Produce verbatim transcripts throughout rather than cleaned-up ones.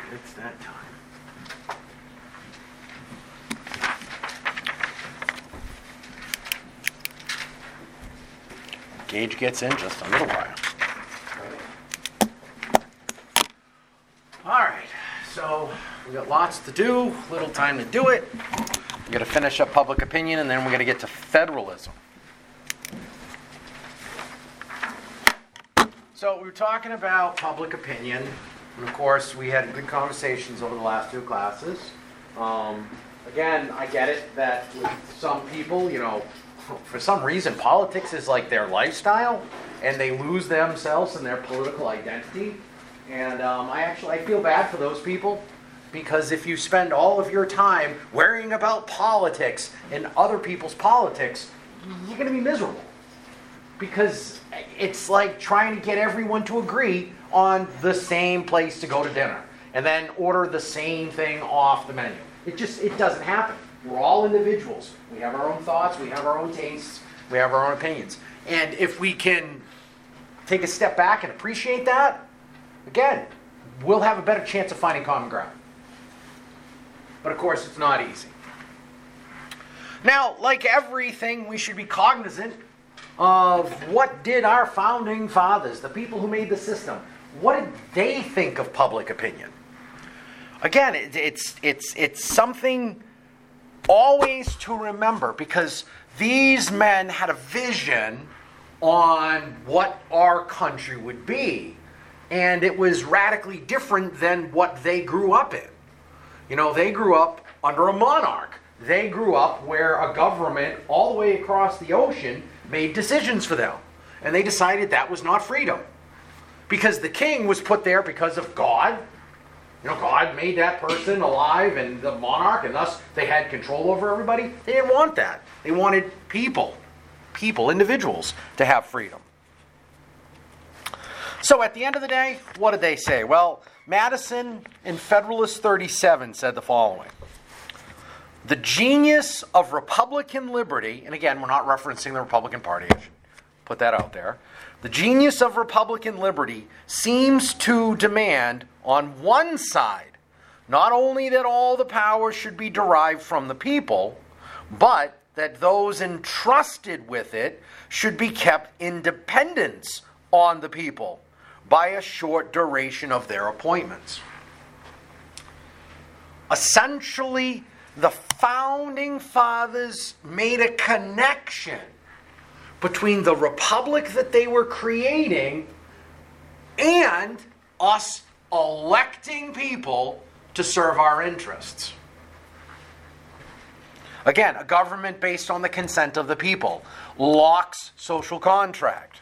It's that time. Gage gets in just a little while. All right, so we got lots to do, little time to do it. We're going to finish up public opinion, and then we're going to get to federalism. So we were talking about public opinion, and of course we had good conversations over the last two classes. Um, again, I get it that with some people, you know, for some reason politics is like their lifestyle, and they lose themselves and their political identity. And um, I actually I feel bad for those people, because if you spend all of your time worrying about politics and other people's politics, you're going to be miserable. Because it's like trying to get everyone to agree on the same place to go to dinner and then order the same thing off the menu. It just, it doesn't happen. We're all individuals. We have our own thoughts, we have our own tastes, we have our own opinions. And if we can take a step back and appreciate that, again, we'll have a better chance of finding common ground. But of course, it's not easy. Now, like everything, we should be cognizant of what did our founding fathers, the people who made the system, what did they think of public opinion? Again, it, it's it's it's something always to remember, because these men had a vision on what our country would be, and it was radically different than what they grew up in. You know, they grew up under a monarch. They grew up where a government all the way across the ocean made decisions for them. And they decided that was not freedom. Because the king was put there because of God. You know, God made that person alive and the monarch, and thus they had control over everybody. They didn't want that. They wanted people, people, individuals, to have freedom. So at the end of the day, what did they say? Well, Madison in Federalist thirty-seven said the following. The genius of Republican liberty, and again, we're not referencing the Republican Party, I should put that out there. The genius of Republican liberty seems to demand, on one side, not only that all the power should be derived from the people, but that those entrusted with it should be kept in dependence on the people by a short duration of their appointments. Essentially, the founding fathers made a connection between the republic that they were creating and us electing people to serve our interests. Again, a government based on the consent of the people. Locke's social contract.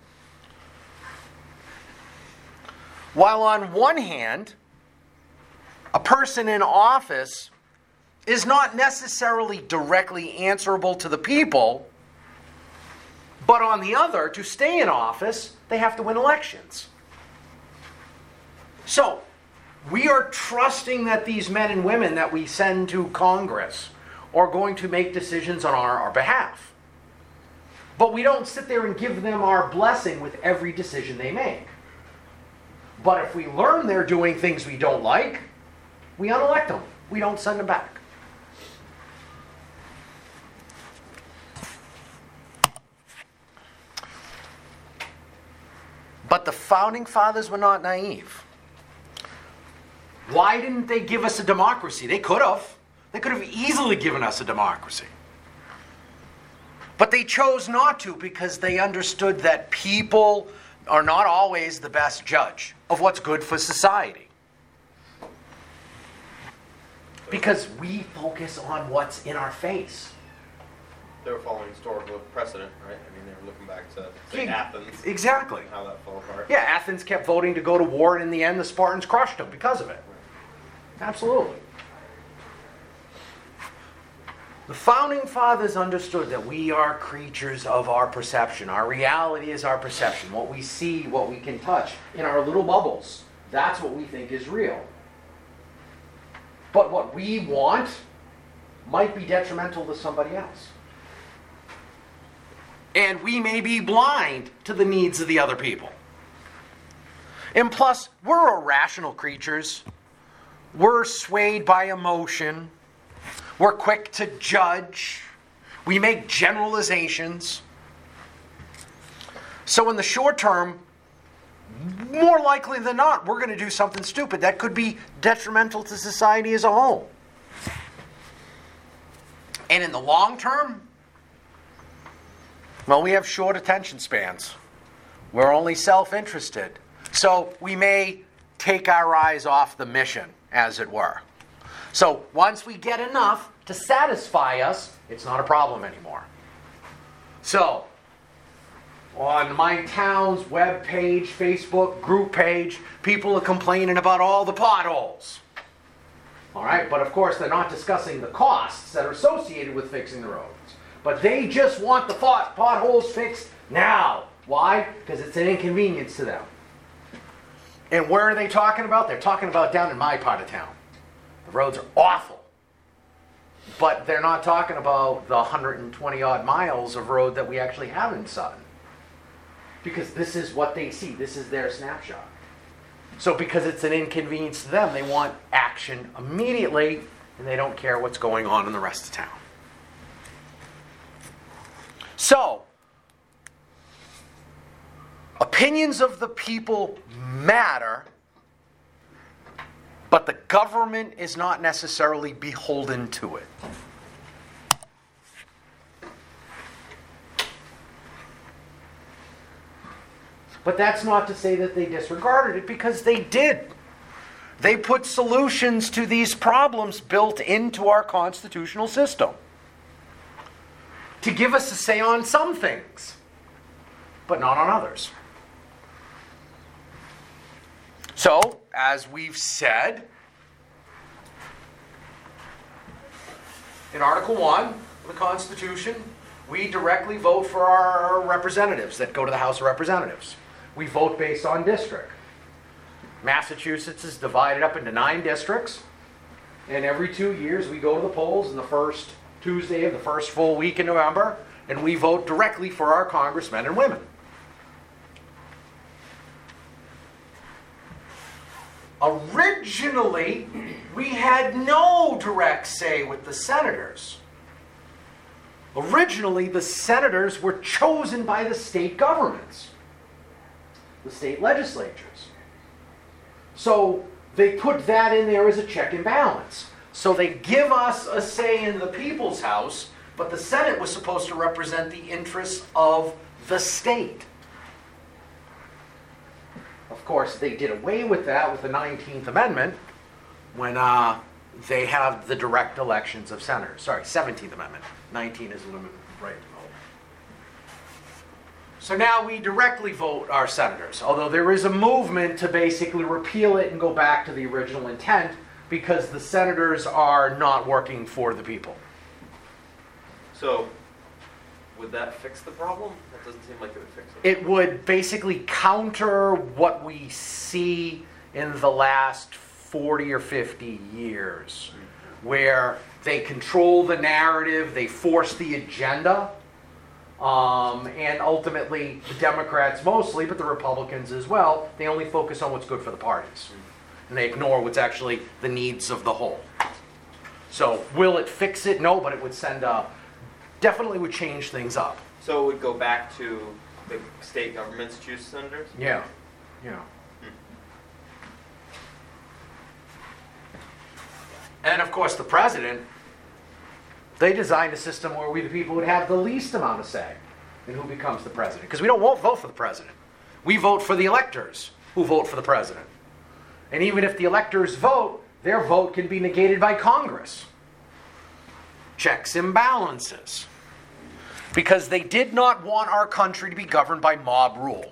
While on one hand, a person in office is not necessarily directly answerable to the people, but on the other, to stay in office, they have to win elections. So, we are trusting that these men and women that we send to Congress are going to make decisions on our, our behalf. But we don't sit there and give them our blessing with every decision they make. But if we learn they're doing things we don't like, we unelect them. We don't send them back. But the founding fathers were not naive. Why didn't they give us a democracy? They could have. They could have easily given us a democracy. But they chose not to because they understood that people are not always the best judge of what's good for society. Because we focus on what's in our face. They were following historical precedent, right? I mean, they were looking back to, say, Yeah, Athens. Exactly. And how that fell apart. Yeah, Athens kept voting to go to war, and in the end, the Spartans crushed them because of it. Absolutely. The founding fathers understood that we are creatures of our perception. Our reality is our perception. What we see, what we can touch in our little bubbles. That's what we think is real. But what we want might be detrimental to somebody else. And we may be blind to the needs of the other people. And plus, we're irrational creatures. we're swayed by emotion. We're quick to judge. We make generalizations. So in the short term, more likely than not, we're going to do something stupid that could be detrimental to society as a whole. And in the long term, well, we have short attention spans. We're only self-interested. So we may take our eyes off the mission, as it were. So once we get enough to satisfy us, it's not a problem anymore. So, on my town's web page, Facebook group page, people are complaining about all the potholes. All right, but of course they're not discussing the costs that are associated with fixing the roads. But they just want the pot- potholes fixed now. Why? Because it's an inconvenience to them. And where are they talking about? They're talking about down in my part of town. The roads are awful. But they're not talking about the one hundred twenty odd miles of road that we actually have in Sutton. Because this is what they see. This is their snapshot. So because it's an inconvenience to them, they want action immediately, and they don't care what's going on in the rest of town. So, opinions of the people matter, but the government is not necessarily beholden to it. But that's not to say that they disregarded it, because they did. They put solutions to these problems built into our constitutional system to give us a say on some things, but not on others. So, as we've said, in Article one of the Constitution, we directly vote for our representatives that go to the House of Representatives. We vote based on district. Massachusetts is divided up into nine districts, and every two years we go to the polls in the first Tuesday of the first full week in November, and we vote directly for our congressmen and women. Originally, we had no direct say with the senators. Originally, the senators were chosen by the state governments, the state legislatures. So they put that in there as a check and balance. So they give us a say in the people's house, but the Senate was supposed to represent the interests of the state. Of course, they did away with that with the nineteenth Amendment when uh, they have the direct elections of senators. Sorry, seventeenth Amendment. nineteen is the limit right to vote. So now we directly vote our senators, although there is a movement to basically repeal it and go back to the original intent because the senators are not working for the people. So, would that fix the problem? That doesn't seem like it would fix it. It would basically counter what we see in the last forty or fifty years, where they control the narrative, they force the agenda, um, and ultimately the Democrats mostly, but the Republicans as well, they only focus on what's good for the parties. And they ignore what's actually the needs of the whole. So will it fix it? No, but it would send a, definitely would change things up. So it would go back to the state governments choose senators? Yeah, yeah. And of course the president, they designed a system where we the people would have the least amount of say in who becomes the president. Because we don't won't vote for the president. We vote for the electors who vote for the president. And even if the electors vote, their vote can be negated by Congress. Checks and balances. Because they did not want our country to be governed by mob rule.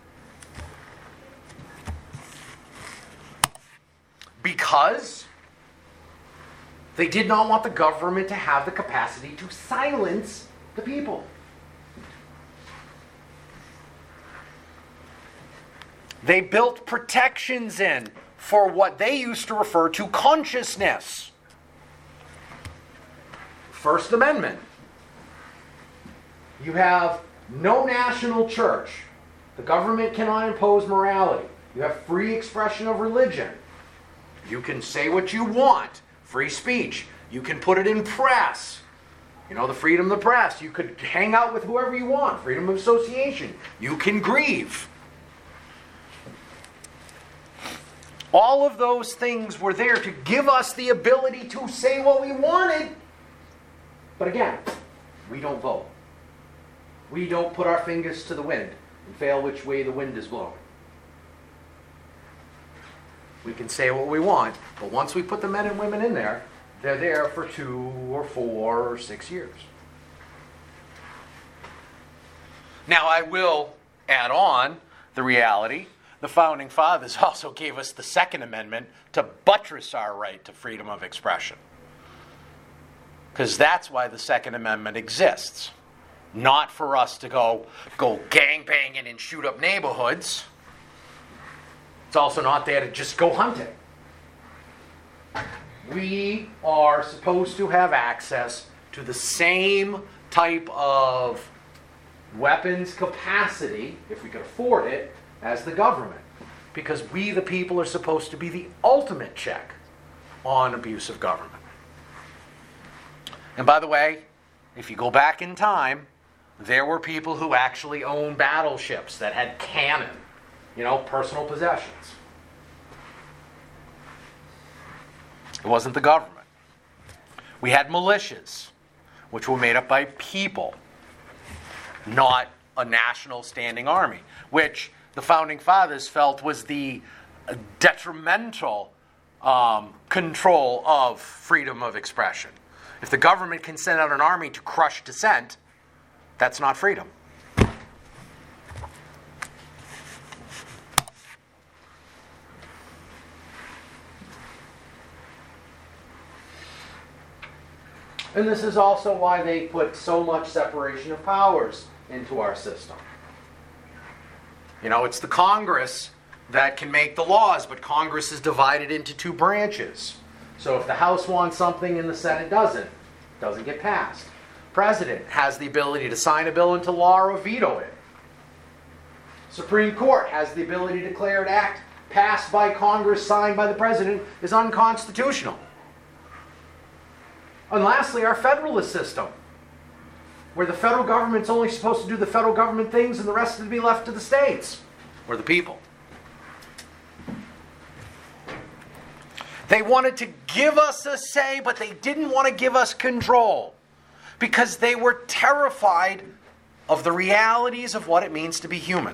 Because they did not want the government to have the capacity to silence the people. They built protections in for what they used to refer to consciousness. First Amendment. You have no national church. The government cannot impose morality. You have free expression of religion. You can say what you want. Free speech. You can put it in press. You know, the freedom of the press. You could hang out with whoever you want. Freedom of association. You can grieve. All of those things were there to give us the ability to say what we wanted. But again, we don't vote. We don't put our fingers to the wind and fail which way the wind is blowing. We can say what we want, but once we put the men and women in there, they're there for two or four or six years. Now, I will add on the reality. The Founding Fathers also gave us the Second Amendment to buttress our right to freedom of expression. Because that's why the Second Amendment exists. Not for us to go, go gangbanging and shoot up neighborhoods. It's also not there to just go hunting. We are supposed to have access to the same type of weapons capacity, if we could afford it, as the government. Because we, the people, are supposed to be the ultimate check on abuse of government. And by the way, if you go back in time, there were people who actually owned battleships that had cannon, you know, personal possessions. It wasn't the government. We had militias, which were made up by people, not a national standing army, which the Founding Fathers felt was the detrimental um, control of freedom of expression. If the government can send out an army to crush dissent, that's not freedom. And this is also why they put so much separation of powers into our system. You know, it's the Congress that can make the laws, but Congress is divided into two branches. So if the House wants something and the Senate doesn't, it doesn't get passed. President has the ability to sign a bill into law or veto it. Supreme Court has the ability to declare an act passed by Congress, signed by the President, is unconstitutional. And lastly, our federalist system, where the federal government's only supposed to do the federal government things and the rest is to be left to the states, or the people. They wanted to give us a say, but they didn't want to give us control, because they were terrified of the realities of what it means to be human.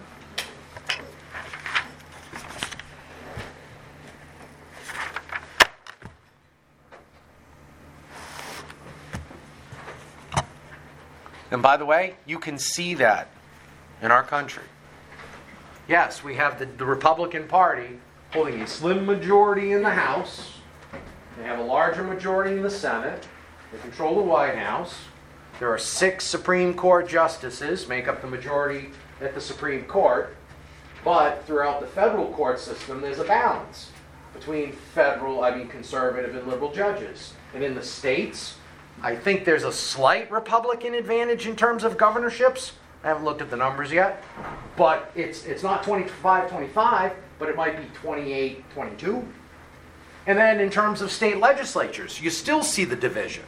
And by the way, you can see that in our country. Yes, we have the, the Republican Party holding a slim majority in the House. They have a larger majority in the Senate. They control the White House. There are six Supreme Court justices, make up the majority at the Supreme Court. But throughout the federal court system, there's a balance between federal, I mean conservative and liberal judges. And in the states, I think there's a slight Republican advantage in terms of governorships. I haven't looked at the numbers yet. But it's it's not twenty-five twenty-five, but it might be twenty-eight twenty-two. And then in terms of state legislatures, you still see the division.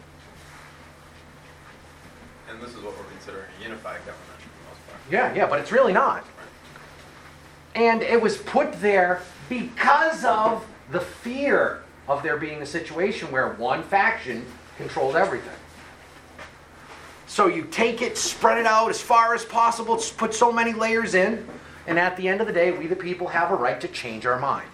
And this is what we're considering a unified government for the most part. Yeah, yeah, but it's really not. And it was put there because of the fear of there being a situation where one faction controlled everything. So you take it, spread it out as far as possible, put so many layers in, and at the end of the day, we the people have a right to change our mind.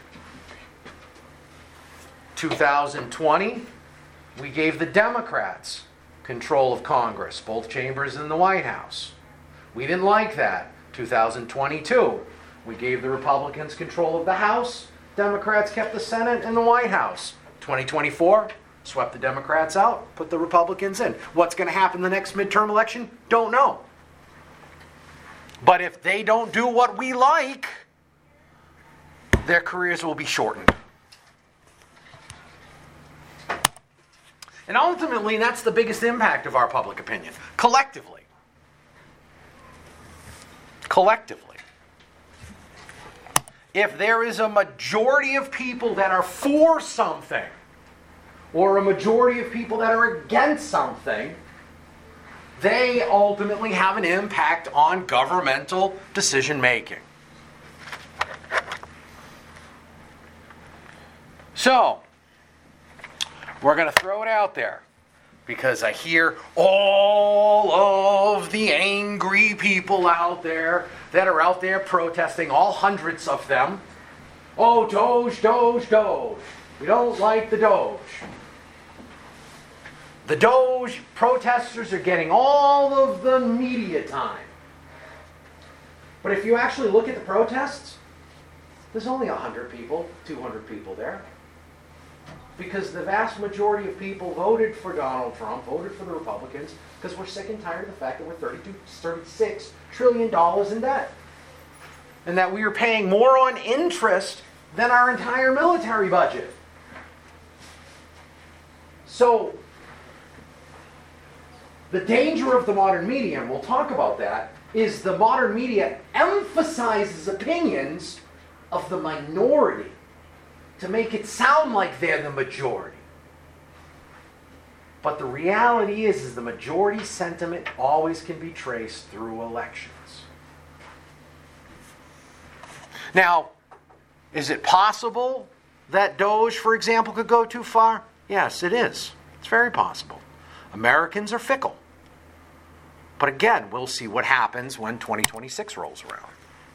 two thousand twenty, we gave the Democrats control of Congress, both chambers in the White House. We didn't like that. two thousand twenty-two, we gave the Republicans control of the House, Democrats kept the Senate and the White House. twenty twenty-four, swept the Democrats out, put the Republicans in. What's going to happen the next midterm election? Don't know. But if they don't do what we like, their careers will be shortened. And ultimately, that's the biggest impact of our public opinion. Collectively. Collectively. if there is a majority of people that are for something, or a majority of people that are against something, they ultimately have an impact on governmental decision making. So, we're going to throw it out there because I hear all of the angry people out there that are out there protesting, all hundreds of them. Oh, Doge, Doge, Doge. We don't like the Doge. The Doge protesters are getting all of the media time. But if you actually look at the protests, there's only one hundred people, two hundred people there. Because the vast majority of people voted for Donald Trump, voted for the Republicans, because we're sick and tired of the fact that we're thirty-two, thirty-six trillion dollars in debt. And that we are paying more on interest than our entire military budget. So, the danger of the modern media, and we'll talk about that, is the modern media emphasizes opinions of the minority to make it sound like they're the majority. But the reality is, is the majority sentiment always can be traced through elections. Now, is it possible that Doge, for example, could go too far? Yes, it is. It's very possible. Americans are fickle. But again, we'll see what happens when twenty twenty-six rolls around.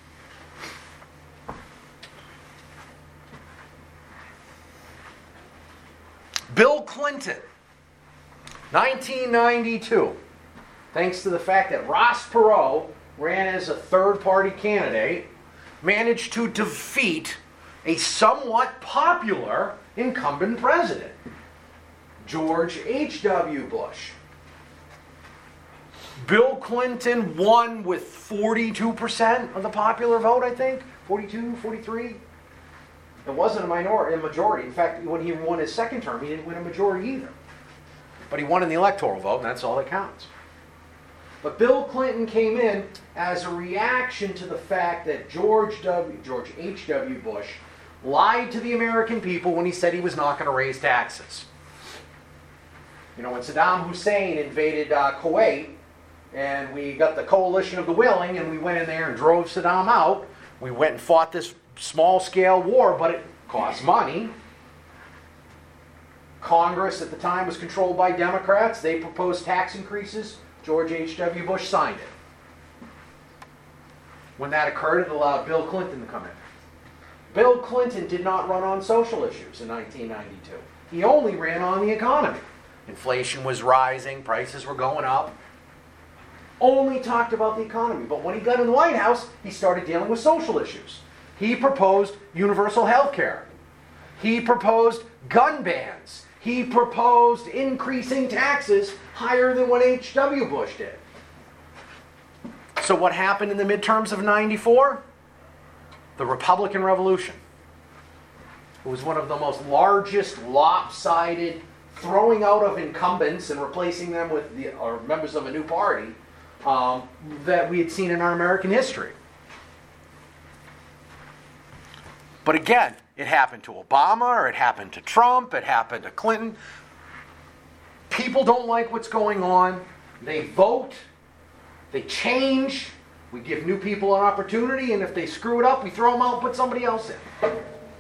Bill Clinton, nineteen ninety-two, thanks to the fact that Ross Perot ran as a third-party candidate, managed to defeat a somewhat popular incumbent president, George H W Bush. Bill Clinton won with forty-two percent of the popular vote, I think. forty-two, forty-three. It wasn't a minority, a majority. In fact, when he won his second term, he didn't win a majority either. But he won in the electoral vote, and that's all that counts. But Bill Clinton came in as a reaction to the fact that George W. George H W Bush lied to the American people when he said he was not going to raise taxes. You know, when Saddam Hussein invaded uh, Kuwait, and we got the coalition of the willing, and we went in there and drove Saddam out, we went and fought this small-scale war, but it cost money. Congress at the time was controlled by Democrats. They proposed tax increases. George H W Bush signed it. When that occurred, it allowed Bill Clinton to come in. Bill Clinton did not run on social issues in nineteen ninety-two. He only ran on the economy. Inflation was rising, prices were going up. Only talked about the economy. But when he got in the White House, he started dealing with social issues. He proposed universal health care. He proposed gun bans. He proposed increasing taxes higher than what H W Bush did. So what happened in the midterms of ninety-four? The Republican Revolution. It was one of the most largest lopsided throwing out of incumbents and replacing them with the or members of a new party um, that we had seen in our American history. But again, it happened to Obama, or it happened to Trump, it happened to Clinton. People don't like what's going on. They vote. They change. We give new people an opportunity, and if they screw it up, we throw them out and put somebody else in.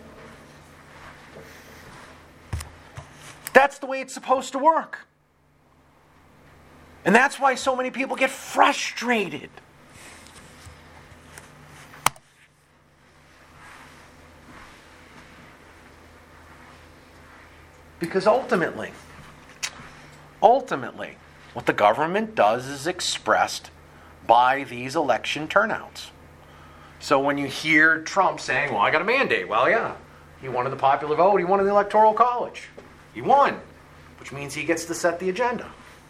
That's the way it's supposed to work. And that's why so many people get frustrated. Because ultimately, ultimately, what the government does is expressed by these election turnouts. So when you hear Trump saying, well, I got a mandate. Well, yeah, he won in the popular vote. He won in the Electoral College. He won, which means he gets to set the agenda.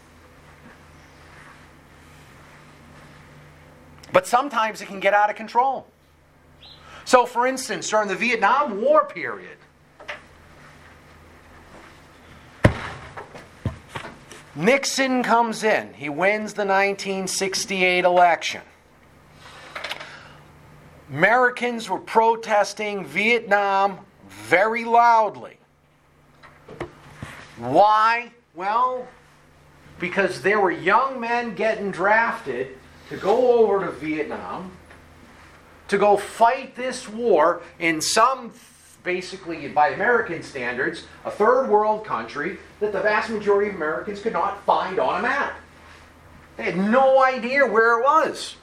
But sometimes it can get out of control. So, for instance, during the Vietnam War period, Nixon comes in. He wins the nineteen sixty-eight election. Americans were protesting Vietnam very loudly. Why? Well, because there were young men getting drafted to go over to Vietnam to go fight this war in some, basically by American standards, a third world country that the vast majority of Americans could not find on a map. They had no idea where it was.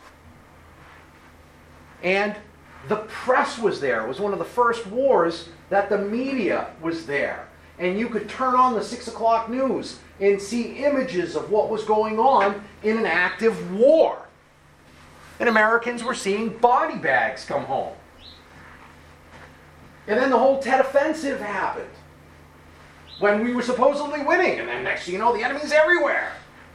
And the press was there. It was one of the first wars that the media was there. And you could turn on the six o'clock news and see images of what was going on in an active war. And Americans were seeing body bags come home. And then the whole Tet Offensive happened, when we were supposedly winning. And then next thing you know, the enemy's everywhere.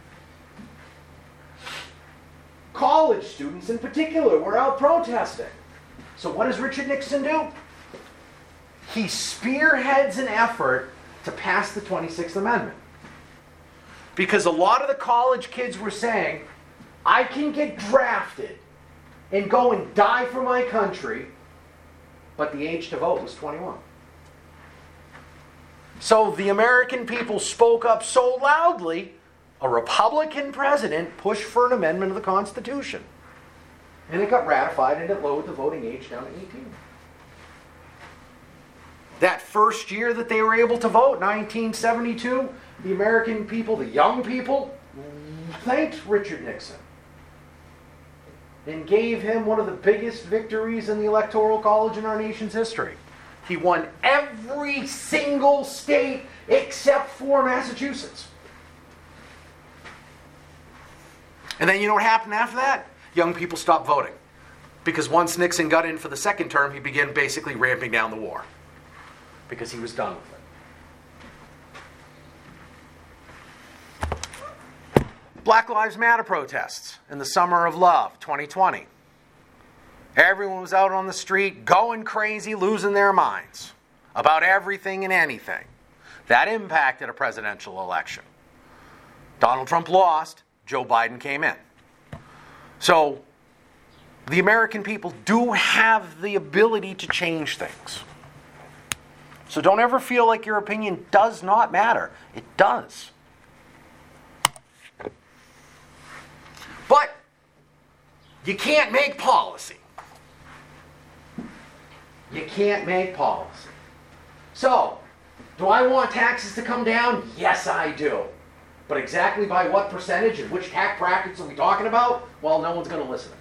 College students in particular were out protesting. So what does Richard Nixon do? He spearheads an effort to pass the twenty-sixth Amendment. Because a lot of the college kids were saying, I can get drafted and go and die for my country, but the age to vote was twenty-one. So the American people spoke up so loudly, a Republican president pushed for an amendment of the Constitution. And it got ratified, and it lowered the voting age down to eighteen. That first year that they were able to vote, nineteen seventy-two, the American people, the young people, thanked Richard Nixon and gave him one of the biggest victories in the Electoral College in our nation's history. He won every single state except for Massachusetts. And then you know what happened after that? Young people stopped voting. Because once Nixon got in for the second term, he began basically ramping down the war. Because he was done with it. Black Lives Matter protests in the summer of love, twenty twenty. Everyone was out on the street going crazy, losing their minds about everything and anything. That impacted a presidential election. Donald Trump lost, Joe Biden came in. So, the American people do have the ability to change things. So don't ever feel like your opinion does not matter. It does. But you can't make policy. You can't make policy. So, do I want taxes to come down? Yes, I do. But exactly by what percentage and which tax brackets are we talking about? Well, no one's going to listen.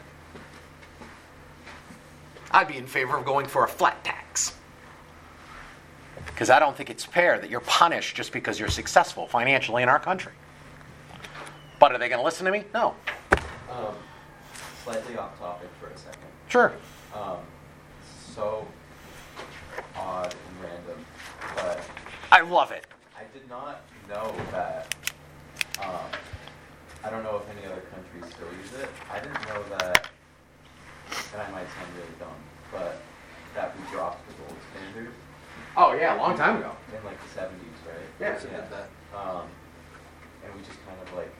I'd be in favor of going for a flat tax. Because I don't think it's fair that you're punished just because you're successful financially in our country. But are they going to listen to me? No. Um, slightly off topic for a second. Sure. Um, so odd and random, but I love it. I did not know that. Um, I don't know if any other countries still use it. I didn't know that, and I might sound really dumb, but that we dropped the gold standard Oh, yeah, a long time ago. in like the seventies, right? Yeah. Yeah. Um, and we just kind of like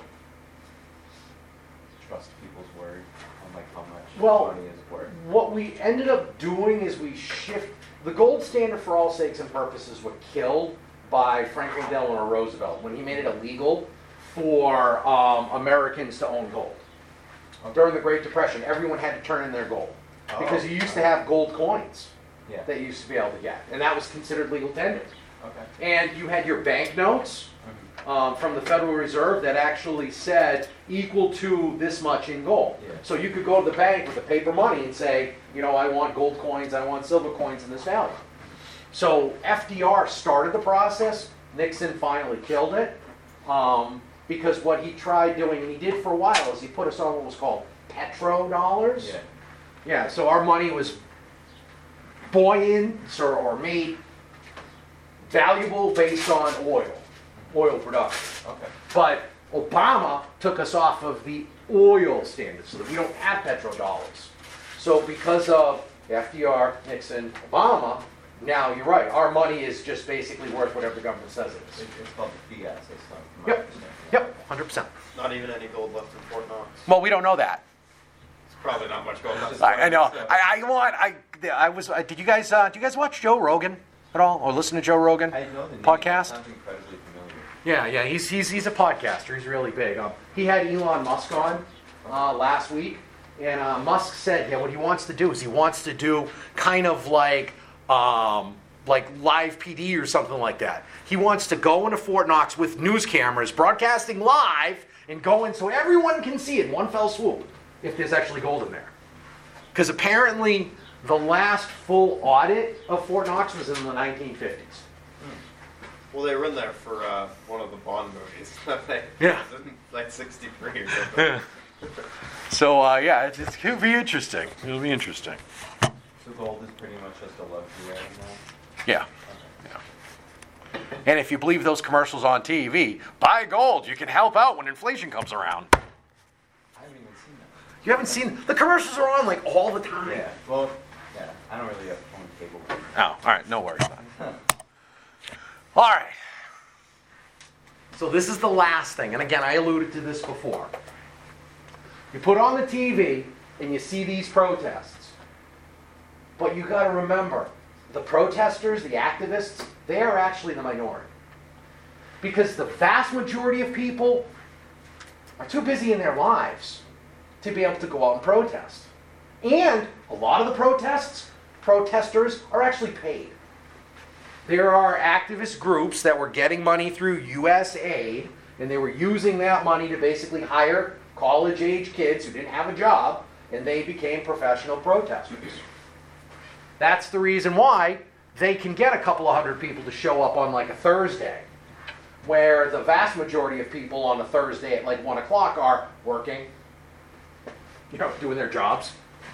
trust people's word on like how much Well, money is worth. What we ended up doing is we shift the gold standard for all sakes and purposes was killed by Franklin Delano Roosevelt when he made it illegal for um, Americans to own gold. Okay. During the Great Depression, everyone had to turn in their gold because you used to have gold coins Yeah. that you used to be able to get, and that was considered legal tender. Okay. And you had your banknotes um, from the Federal Reserve that actually said equal to this much in gold. Yeah. So you could go to the bank with the paper money and say, you know, I want gold coins, I want silver coins in this value. So F D R started the process. Nixon finally killed it um, because what he tried doing, and he did for a while, is he put us on what was called petrodollars. Yeah. Yeah. So our money was buoyant or, or made valuable based on oil, oil production. Okay. But Obama took us off of the oil standard so that we don't have petrodollars. So because of F D R, Nixon, Obama, now you're right, our money is just basically worth whatever the government says it is. It- It's called the fiat system. from my Yep. understanding. Yep, one hundred percent. Not even any gold left in Fort Knox. Well, we don't know that. probably not much going on. I, I know. I, I want. I. I was. Uh, did you guys? Uh, do you guys watch Joe Rogan at all, or listen to Joe Rogan I know the name. podcast? Sounds incredibly familiar. Yeah, yeah. He's he's he's a podcaster. He's really big. Um, he had Elon Musk on uh, last week, and uh, Musk said, yeah, what he wants to do is he wants to do kind of like um, like live P D or something like that. He wants to go into Fort Knox with news cameras, broadcasting live, and go in so everyone can see it in one fell swoop if there's actually gold in there. Because apparently the last full audit of Fort Knox was in the nineteen fifties. Well, they were in there for uh, one of the Bond movies. Yeah. Like sixty-three or something. So, uh, yeah, it's, it's, it'll be interesting. It'll be interesting. So gold is pretty much just a luxury item now? Yeah. yeah. And if you believe those commercials on T V, buy gold. You can help out when inflation comes around. I haven't even seen that. You haven't seen... The commercials are on, like, all the time. Yeah, well, yeah, I don't really have phone cable. Oh, all right. No worries then. All right. So this is the last thing. And again, I alluded to this before. You put on the T V and you see these protests. But you got to remember, the protesters, the activists, they are actually the minority. Because the vast majority of people are too busy in their lives to be able to go out and protest. And a lot of the protests, protesters are actually paid. There are activist groups that were getting money through U S aid, and they were using that money to basically hire college-age kids who didn't have a job, and they became professional protesters. That's the reason why they can get a couple of hundred people to show up on like a Thursday, where the vast majority of people on a Thursday at like one o'clock are working, you know, doing their jobs.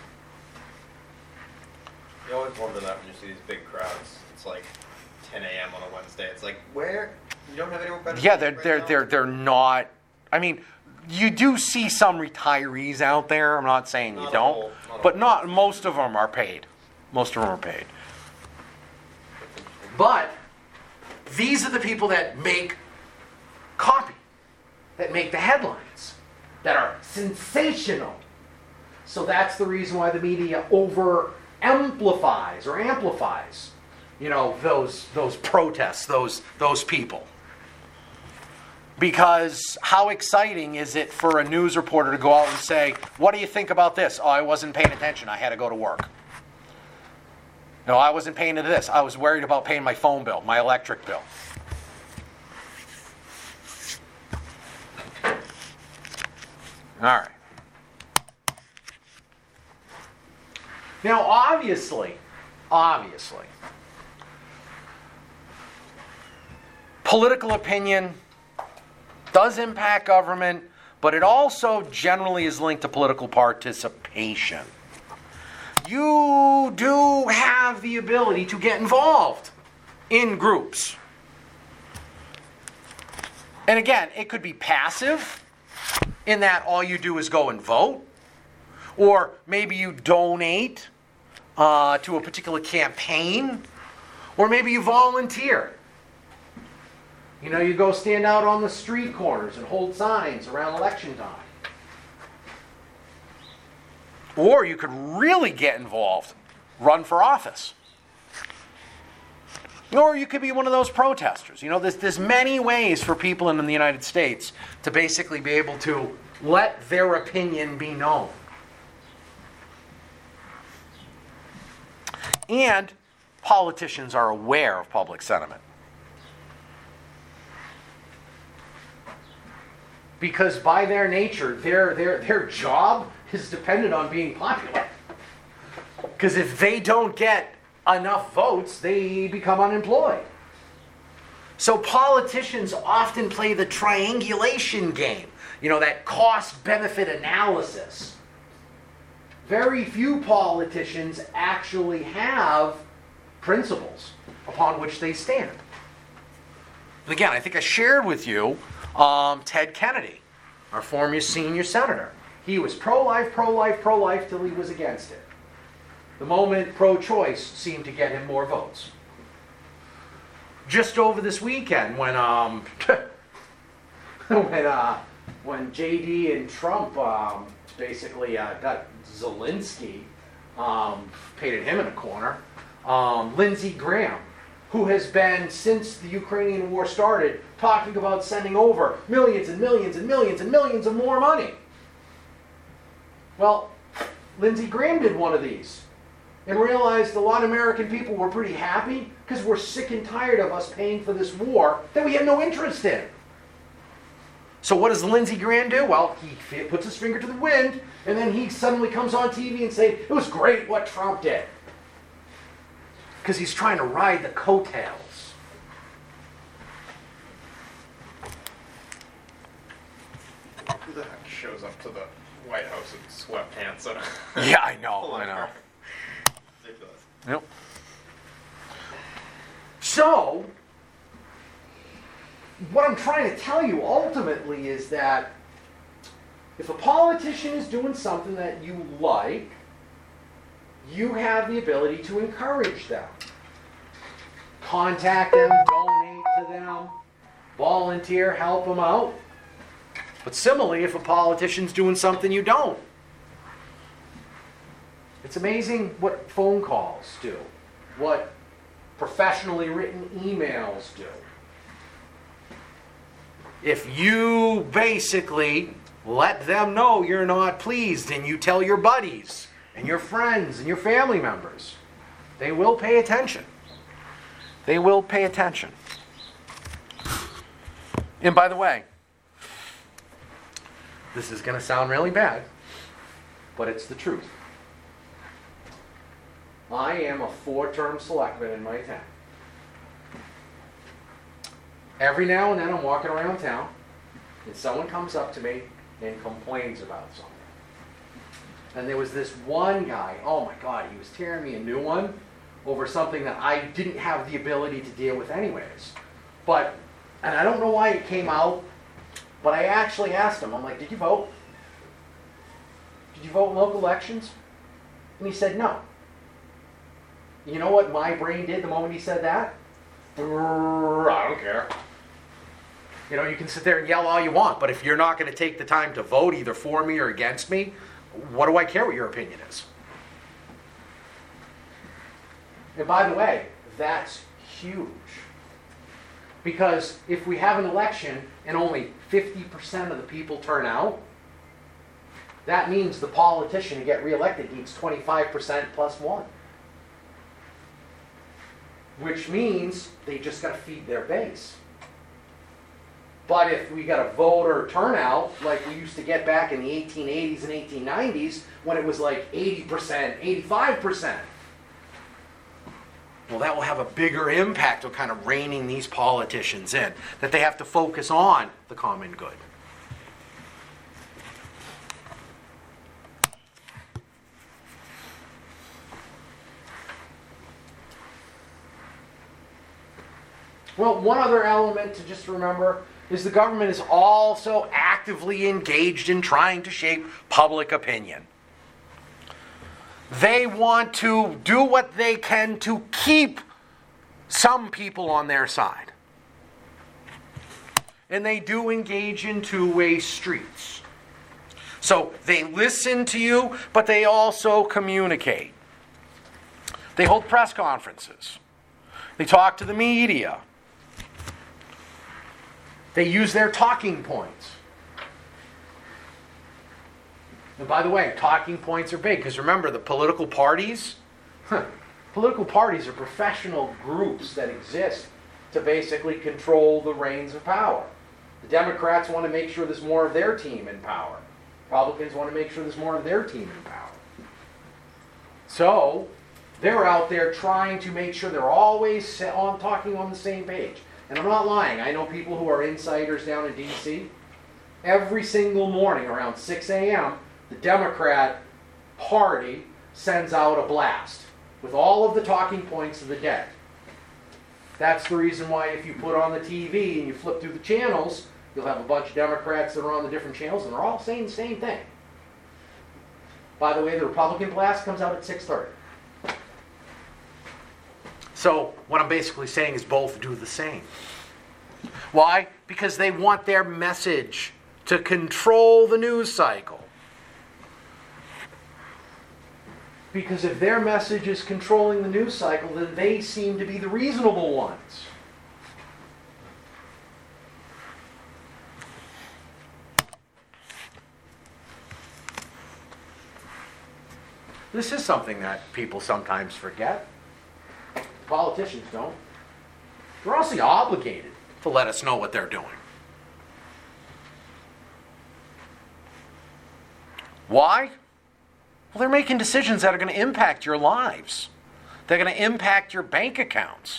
You always wonder that when you see these big crowds. It's like ten a.m. on a Wednesday. It's like, where? You don't have anyone better? Yeah, to they're do right they're now? they're they're not. I mean, you do see some retirees out there. I'm not saying you Not a don't, whole- not a but whole. not most of them are paid. Most of them are paid. But these are the people that make copy, that make the headlines, that are sensational. So that's the reason why the media over amplifies or amplifies, you know, those those protests, those those people. Because how exciting is it for a news reporter to go out and say, what do you think about this? Oh, I wasn't paying attention. I had to go to work. No, I wasn't paying into this. I was worried about paying my phone bill, my electric bill. All right. Now, obviously, obviously, political opinion does impact government, but it also generally is linked to political participation. You do have the ability to get involved in groups. And again, it could be passive, in that all you do is go and vote. Or maybe you donate uh, to a particular campaign. Or maybe you volunteer. You know, you go stand out on the street corners and hold signs around election time. Or you could really get involved, run for office. Or you could be one of those protesters. You know, there's, there's many ways for people in the United States to basically be able to let their opinion be known. And politicians are aware of public sentiment. Because by their nature, their, their, their job is dependent on being popular. Because if they don't get enough votes, they become unemployed. So politicians often play the triangulation game, you know, that cost-benefit analysis. Very few politicians actually have principles upon which they stand. But again, I think I shared with you um, Ted Kennedy, our former senior senator. He was pro-life, pro-life, pro-life till he was against it. The moment pro-choice seemed to get him more votes. Just over this weekend, when um, when uh, when J D and Trump um, basically uh, got Zelensky, um, painted him in a corner. Um, Lindsey Graham, who has been, since the Ukrainian war started, talking about sending over millions and millions and millions and millions of more money. Well, Lindsey Graham did one of these and realized a lot of American people were pretty happy because we're sick and tired of us paying for this war that we have no interest in. So what does Lindsey Graham do? Well, he puts his finger to the wind, and then he suddenly comes on T V and says, it was great what Trump did. Because he's trying to ride the coattails. Who the heck shows up to the White House in sweatpants? And Yeah, I know, I know. Ridiculous. Yep. So, what I'm trying to tell you ultimately is that if a politician is doing something that you like, you have the ability to encourage them. Contact them, donate to them, volunteer, help them out. But similarly, if a politician's doing something you don't, it's amazing what phone calls do, what professionally written emails do. If you basically let them know you're not pleased and you tell your buddies and your friends and your family members, they will pay attention. They will pay attention. And by the way, this is going to sound really bad, but it's the truth. I am a four-term selectman in my town. Every now and then I'm walking around town and someone comes up to me and complains about something. And there was this one guy, oh my God, he was tearing me a new one over something that I didn't have the ability to deal with anyways. But, and I don't know why it came out, but I actually asked him, I'm like, did you vote? Did you vote in local elections? And he said no. You know what my brain did the moment he said that? I don't care. You know, you can sit there and yell all you want, but if you're not going to take the time to vote either for me or against me, what do I care what your opinion is? And by the way, that's huge. Because if we have an election and only fifty percent of the people turn out, that means the politician to get reelected needs twenty-five percent plus one. Which means they just got to feed their base. But if we got a voter turnout like we used to get back in the eighteen eighties and eighteen nineties, when it was like eighty percent, eighty-five percent, well, that will have a bigger impact on kind of reining these politicians in, that they have to focus on the common good. Well, one other element to just remember is the government is also actively engaged in trying to shape public opinion. They want to do what they can to keep some people on their side. And they do engage in two-way streets. So they listen to you, but they also communicate. They hold press conferences. They talk to the media. They use their talking points. And by the way, talking points are big, because remember, the political parties, huh, political parties are professional groups that exist to basically control the reins of power. The Democrats want to make sure there's more of their team in power. Republicans want to make sure there's more of their team in power. So, they're out there trying to make sure they're always on talking on the same page. And I'm not lying. I know people who are insiders down in D C. Every single morning around six a.m., the Democrat Party sends out a blast with all of the talking points of the day. That's the reason why if you put on the T V and you flip through the channels, you'll have a bunch of Democrats that are on the different channels, and they're all saying the same thing. By the way, the Republican blast comes out at six thirty. So what I'm basically saying is both do the same. Why? Because they want their message to control the news cycle. Because if their message is controlling the news cycle, then they seem to be the reasonable ones. This is something that people sometimes forget. Politicians don't. They're also obligated to let us know what they're doing. Why? Well, they're making decisions that are going to impact your lives. They're going to impact your bank accounts.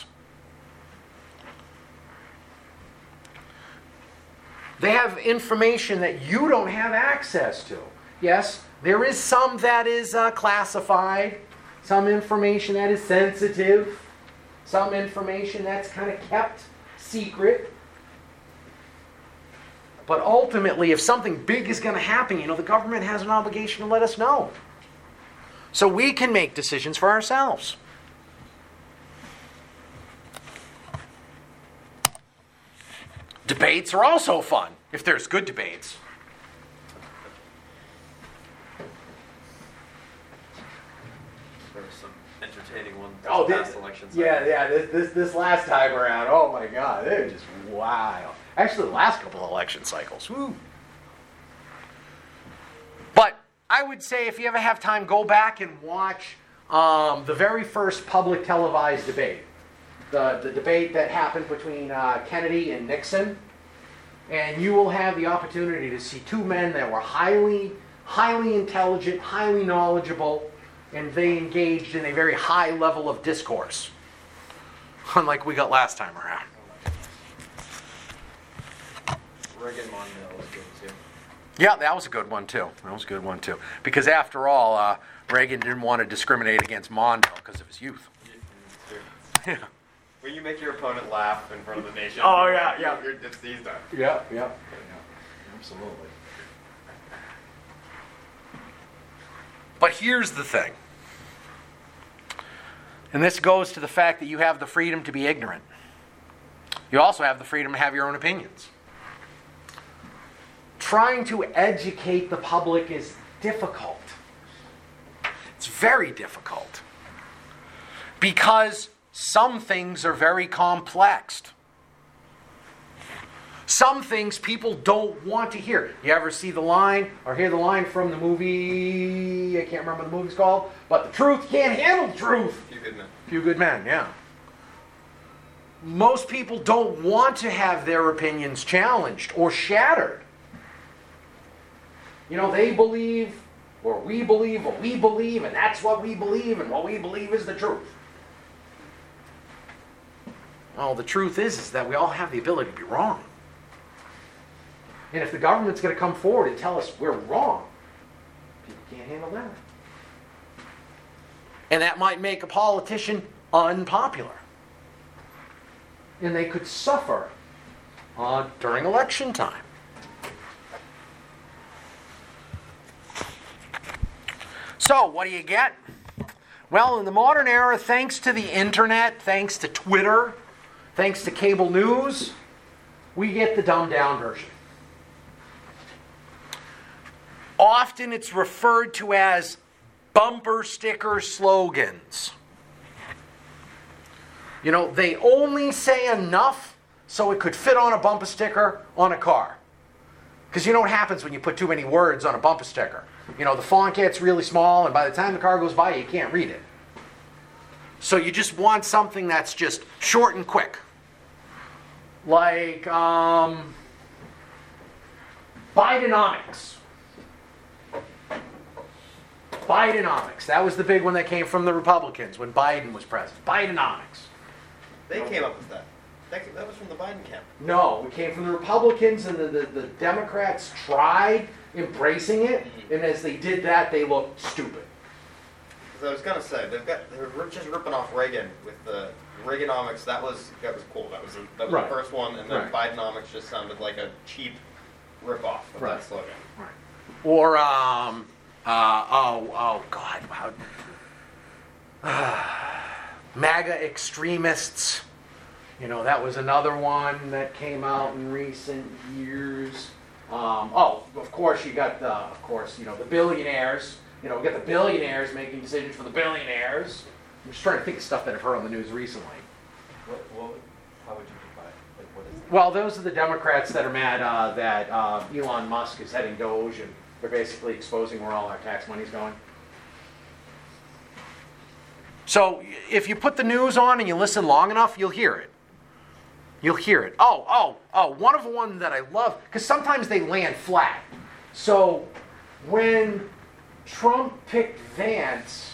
They have information that you don't have access to. Yes, there is some that is uh, classified, some information that is sensitive, some information that's kind of kept secret. But ultimately, if something big is going to happen, you know, the government has an obligation to let us know. So we can make decisions for ourselves. Debates are also fun, if there's good debates. There were some entertaining ones Oh, past this, elections. yeah, yeah. This, this this last time around, oh my God, they were just wild. Actually, the last couple of election cycles, woo. But I would say, if you ever have time, go back and watch um, the very first public televised debate, the the debate that happened between uh, Kennedy and Nixon, and you will have the opportunity to see two men that were highly, highly intelligent, highly knowledgeable, and they engaged in a very high level of discourse, unlike we got last time around. Reagan Mondale was good too. Yeah, that was a good one too. That was a good one too. Because after all, uh, Reagan didn't want to discriminate against Mondale because of his youth. Yeah. When you make your opponent laugh in front of the nation. Oh, yeah, yeah. You're, it's, he's done. Yeah, yeah, yeah. Absolutely. But here's the thing. And this goes to the fact that you have the freedom to be ignorant. You also have the freedom to have your own opinions. Trying to educate the public is difficult. It's very difficult. Because some things are very complex. Some things people don't want to hear. You ever see the line or hear the line from the movie, I can't remember what the movie's called, but the truth can't handle the truth. Few good men. Few good men, yeah. Most people don't want to have their opinions challenged or shattered. You know, they believe, or we believe what we believe, and that's what we believe, and what we believe is the truth. Well, the truth is, is that we all have the ability to be wrong. And if the government's going to come forward and tell us we're wrong, people can't handle that. And that might make a politician unpopular. And they could suffer uh, during election time. So, what do you get? Well, in the modern era, thanks to the internet, thanks to Twitter, thanks to cable news, we get the dumbed down version. Often it's referred to as bumper sticker slogans. You know, they only say enough so it could fit on a bumper sticker on a car. Because you know what happens when you put too many words on a bumper sticker? You know, the font gets really small, and by the time the car goes by, you can't read it. So you just want something that's just short and quick. Like, um, Bidenomics. Bidenomics. That was the big one that came from the Republicans when Biden was president. Bidenomics. They came up with that. That, that was from the Biden camp. No, it came from the Republicans, and the, the, the Democrats tried embracing it, Mm-hmm. and as they did that, they looked stupid. Because I was gonna say they've got they're rip- just ripping off Reagan with the Reaganomics. That was that was cool. That was the, that was Right. the first one, and then Right. Bidenomics just sounded like a cheap rip-off of Right. that slogan. Or, um, uh, oh, oh, God, wow. MAGA extremists. You know, that was another one that came out in recent years. Um, oh, of course, you got the, of course, you know, the billionaires You know, we got the billionaires making decisions for the billionaires. I'm just trying to think of stuff that I've heard on the news recently. What, what would, how would you define, like, what is it? Well, those are the Democrats that are mad uh, that uh, Elon Musk is heading Doge, and they're basically exposing where all our tax money's going. So if you put the news on and you listen long enough, you'll hear it. You'll hear it. Oh, oh, oh, one of the ones that I love, because sometimes they land flat. So when Trump picked Vance,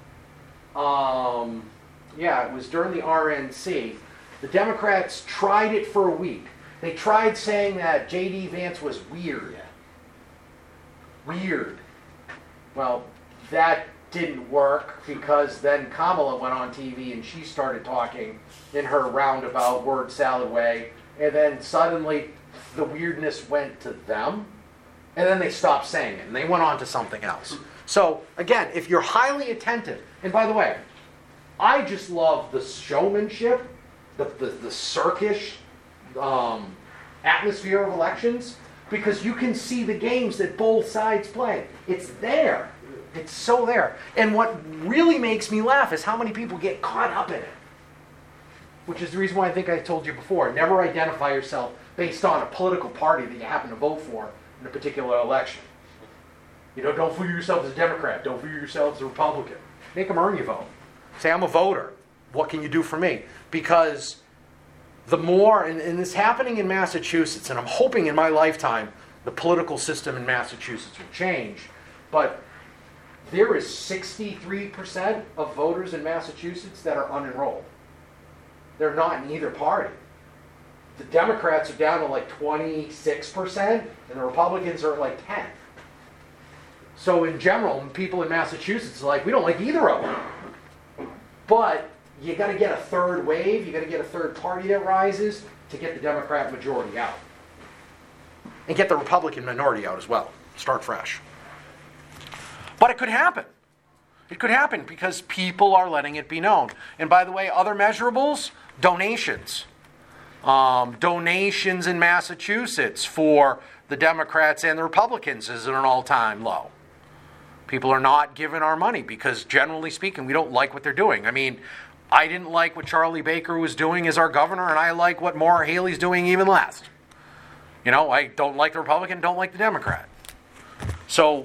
um, yeah, it was during the R N C, the Democrats tried it for a week. They tried saying that J D Vance was weird. Weird. Well, that didn't work because then Kamala went on T V and she started talking in her roundabout word salad way, and then suddenly the weirdness went to them, and then they stopped saying it and they went on to something else. So again, if you're highly attentive, and by the way, I just love the showmanship, the the, the circus um, atmosphere of elections, because you can see the games that both sides play. It's there. It's so there. And what really makes me laugh is how many people get caught up in it. Which is the reason why I think I told you before. Never identify yourself based on a political party that you happen to vote for in a particular election. You know, don't fool yourself as a Democrat. Don't fool yourself as a Republican. Make them earn your vote. Say, I'm a voter. What can you do for me? Because the more, and, and it's happening in Massachusetts, and I'm hoping in my lifetime the political system in Massachusetts will change, but there is sixty-three percent of voters in Massachusetts that are unenrolled. They're not in either party. The Democrats are down to like twenty-six percent, and the Republicans are at like ten. So in general, people in Massachusetts are like, we don't like either of them. But you got to get a third wave, you got to get a third party that rises to get the Democrat majority out. And get the Republican minority out as well. Start fresh. But it could happen. It could happen because people are letting it be known. And by the way, other measurables, donations. Um, donations in Massachusetts for the Democrats and the Republicans is at an all-time low. People are not giving our money because, generally speaking, we don't like what they're doing. I mean, I didn't like what Charlie Baker was doing as our governor, and I like what Maura Haley's doing even less. You know, I don't like the Republican, don't like the Democrat. So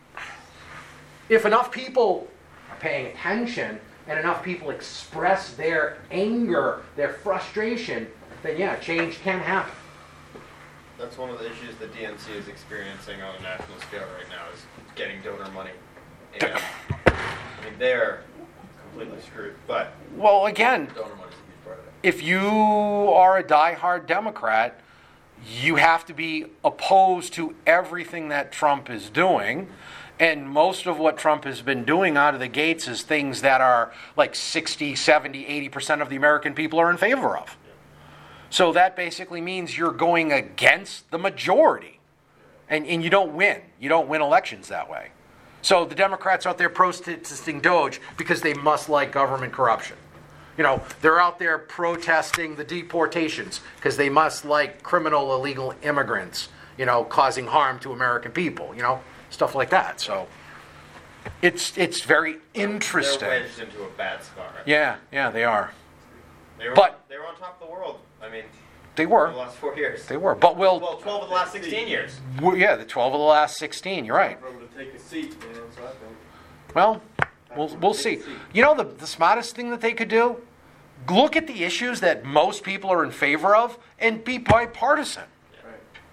if enough people are paying attention and enough people express their anger, their frustration, then yeah, change can happen. That's one of the issues the D N C is experiencing on a national scale right now, is getting donor money. And I mean, they're completely screwed, but Well, again, donor money is a huge part of it. if you are a diehard Democrat, you have to be opposed to everything that Trump is doing. And most of what Trump has been doing out of the gates is things that are like sixty, seventy, eighty percent of the American people are in favor of. So that basically means you're going against the majority. And, and you don't win. You don't win elections that way. So the Democrats are out there protesting Doge because they must like government corruption. You know, they're out there protesting the deportations because they must like criminal illegal immigrants, you know, causing harm to American people, you know, stuff like that. So it's it's very interesting. They're wedged into a bad spot. Right? Yeah, yeah, they are. They were, But- they were on top of the world. I mean, They for were. the last four years. They were. But we'll, Well, twelve of the last sixteen years. we yeah, the twelve of the last sixteen, you're right. For them to take a seat, man, so I think. Well, we'll we'll see. You know the, the smartest thing that they could do? Look at the issues that most people are in favor of and be bipartisan. Right.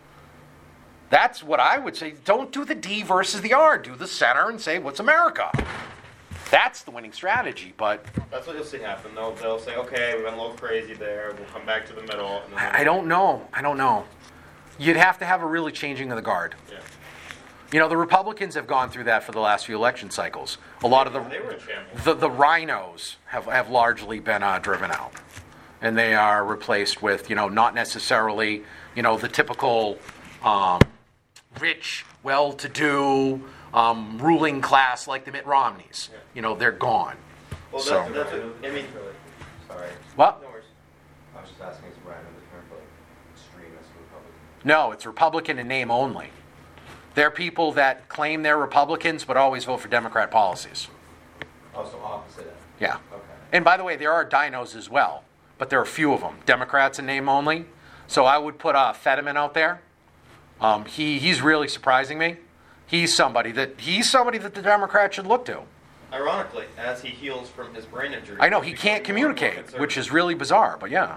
That's what I would say. Don't do the D versus the R. Do the center and say, what's America? That's the winning strategy, but That's what you'll see happen. They'll, they'll say, okay, we went a little crazy there. We'll come back to the middle. And then I, I don't know. I don't know. You'd have to have a really changing of the guard. Yeah. You know, the Republicans have gone through that for the last few election cycles. A lot of the They were in shambles. the, the rhinos have, have largely been uh, driven out. And they are replaced with, you know, not necessarily, you know, the typical um, rich, well-to-do, um, ruling class like the Mitt Romneys. Yeah. You know, they're gone. Well, So- that's, that's what, I mean, Sorry, What? no worries. I was just asking, is rhino the term for like extremist Republican? No, it's Republican in name only. They're people that claim they're Republicans but always vote for Democrat policies. Also opposite end. Yeah. Okay. And by the way, there are dinos as well, but there are a few of them. Democrats in name only. So I would put uh, Fetterman out there. Um, he he's really surprising me. He's somebody that he's somebody that the Democrats should look to. Ironically, as he heals from his brain injury, I know he he's can't becoming more and more communicate, which is conservative. really bizarre, but yeah.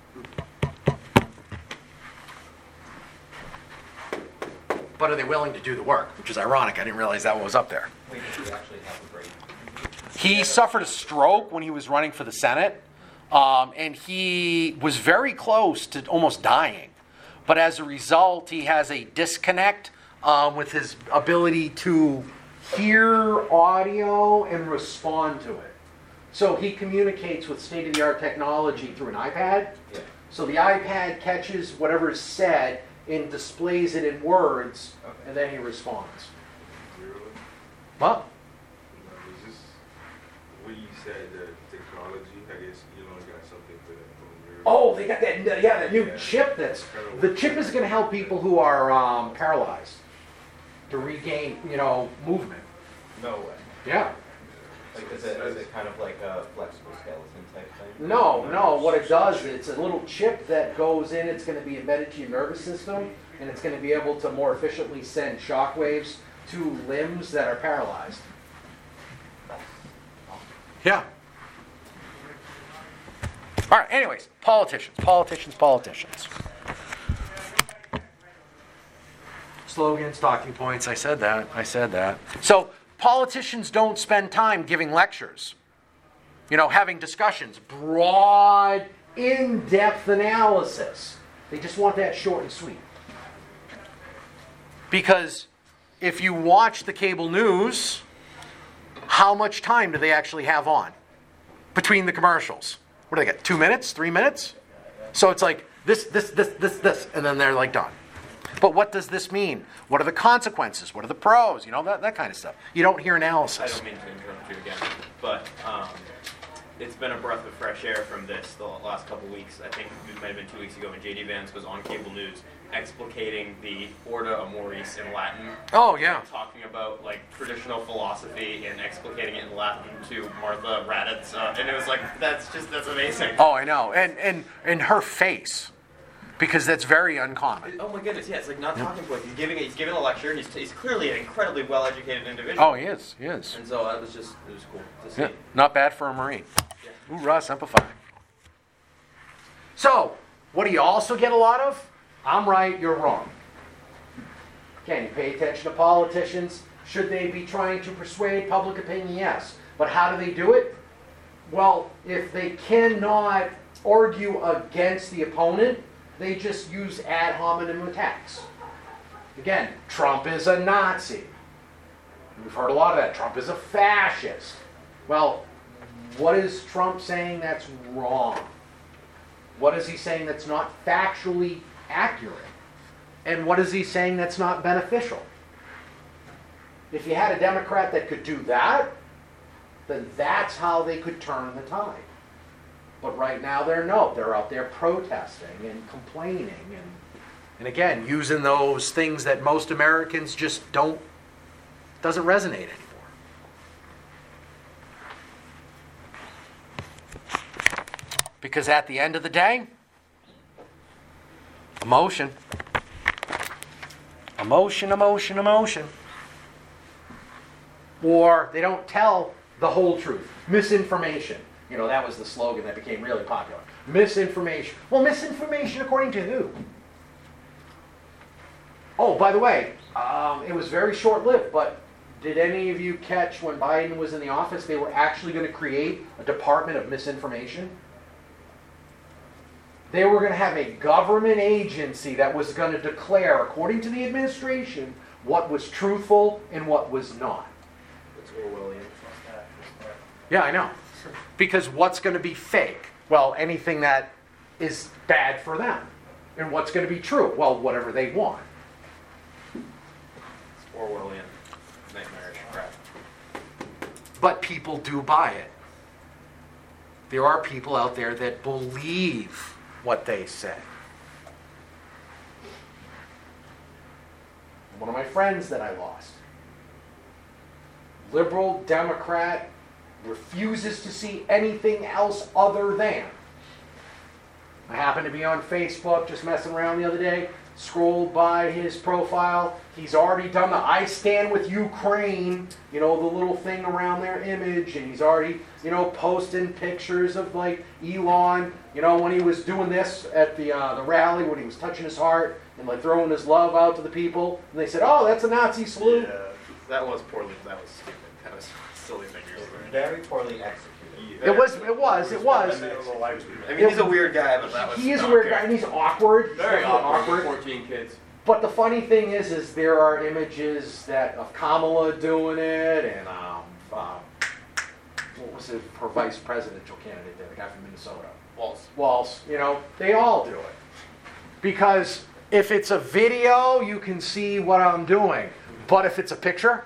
But are they willing to do the work? Which is ironic. I didn't realize that was up there. Wait, does he actually have a brain? He suffered a stroke when he was running for the Senate, um, and he was very close to almost dying. But as a result, he has a disconnect um, with his ability to hear audio and respond to it. So he communicates with state-of-the-art technology through an iPad. Yeah. So the iPad catches whatever is said and displays it in words, Okay. and then he responds. Really? What? Now, is this, when you said the technology, I guess Elon got something for that from your... Oh, they got that, yeah, that new Yeah. chip that's, the chip is going to help people who are um, paralyzed to regain, you know, movement. No way. Yeah. Like, is it, is it kind of like a flexible skeleton type thing? No, no, what it does, it's a little chip that goes in, it's going to be embedded to your nervous system, and it's going to be able to more efficiently send shock waves to limbs that are paralyzed. Yeah. All right, anyways, politicians, politicians, politicians. Slogans, talking points, I said that, I said that. So, politicians don't spend time giving lectures, you know, having discussions, broad, in-depth analysis. They just want that short and sweet. Because if you watch the cable news, how much time do they actually have on between the commercials? What do they get? Two minutes? Three minutes? So it's like this, this, this, this, this, and then they're like done. But what does this mean? What are the consequences? What are the pros? You know, that, that kind of stuff. You don't hear I analysis. don't mean to interrupt you again, but um, it's been a breath of fresh air from this the last couple weeks. I think it might have been two weeks ago when J D Vance was on cable news explicating the Ordo Amoris in Latin. Oh, yeah. Talking about like traditional philosophy and explicating it in Latin to Martha Raddatz, uh, and it was like that's just that's amazing. Oh, I know. And, and, and her face, because that's very uncommon. Oh my goodness, yeah, it's like not talking points. He's giving he's giving a lecture. He's, he's clearly an incredibly well-educated individual. Oh, he is. He is. And so that was just it was cool to see. Yeah, not bad for a Marine. Yeah. Hoorah, Semper Fi. So, what do you also get a lot of? I'm right, you're wrong. Can you pay attention to politicians? Should they be trying to persuade public opinion? Yes. But how do they do it? Well, if they cannot argue against the opponent, they just use ad hominem attacks. Again, Trump is a Nazi. We've heard a lot of that. Trump is a fascist. Well, what is Trump saying that's wrong? What is he saying that's not factually accurate? And what is he saying that's not beneficial? If you had a Democrat that could do that, then that's how they could turn the tide. But right now they're no. They're out there protesting and complaining and, and again, using those things that most Americans just don't, doesn't resonate anymore. Because at the end of the day, emotion. Emotion, emotion, emotion. Or they don't tell the whole truth. Misinformation. You know, that was the slogan that became really popular. Misinformation. Well, misinformation according to who? Oh, by the way, um, it was very short-lived, but did any of you catch when Biden was in the office, they were actually going to create a department of misinformation? They were going to have a government agency that was going to declare, according to the administration, what was truthful and what was not. That's Orwellian. Yeah, I know. Because what's going to be fake? Well, anything that is bad for them. And what's going to be true? Well, whatever they want. It's Orwellian, nightmarish crap. But people do buy it. There are people out there that believe what they say. one of my friends that I lost. Liberal, Democrat, refuses to see anything else other than. I happened to be on Facebook just messing around the other day, scrolled by his profile. He's already done the I Stand With Ukraine, you know, the little thing around their image, and he's already, you know, posting pictures of like Elon, you know, when he was doing this at the uh, the rally, when he was touching his heart and like throwing his love out to the people, and they said, "Oh, that's a Nazi salute." Yeah, that was poorly. That was stupid. That was silly fingers. Very poorly executed. It was, it was, it was. I mean, he's a weird guy, but that was. He is a weird guy, and he's awkward. He's Very definitely awkward. Fourteen kids. But the funny thing is, is there are images that of Kamala doing it, and um, um, what was it, her vice presidential candidate there, the guy from Minnesota, Walls. Walls. You know, they all do it because if it's a video, you can see what I'm doing, but if it's a picture,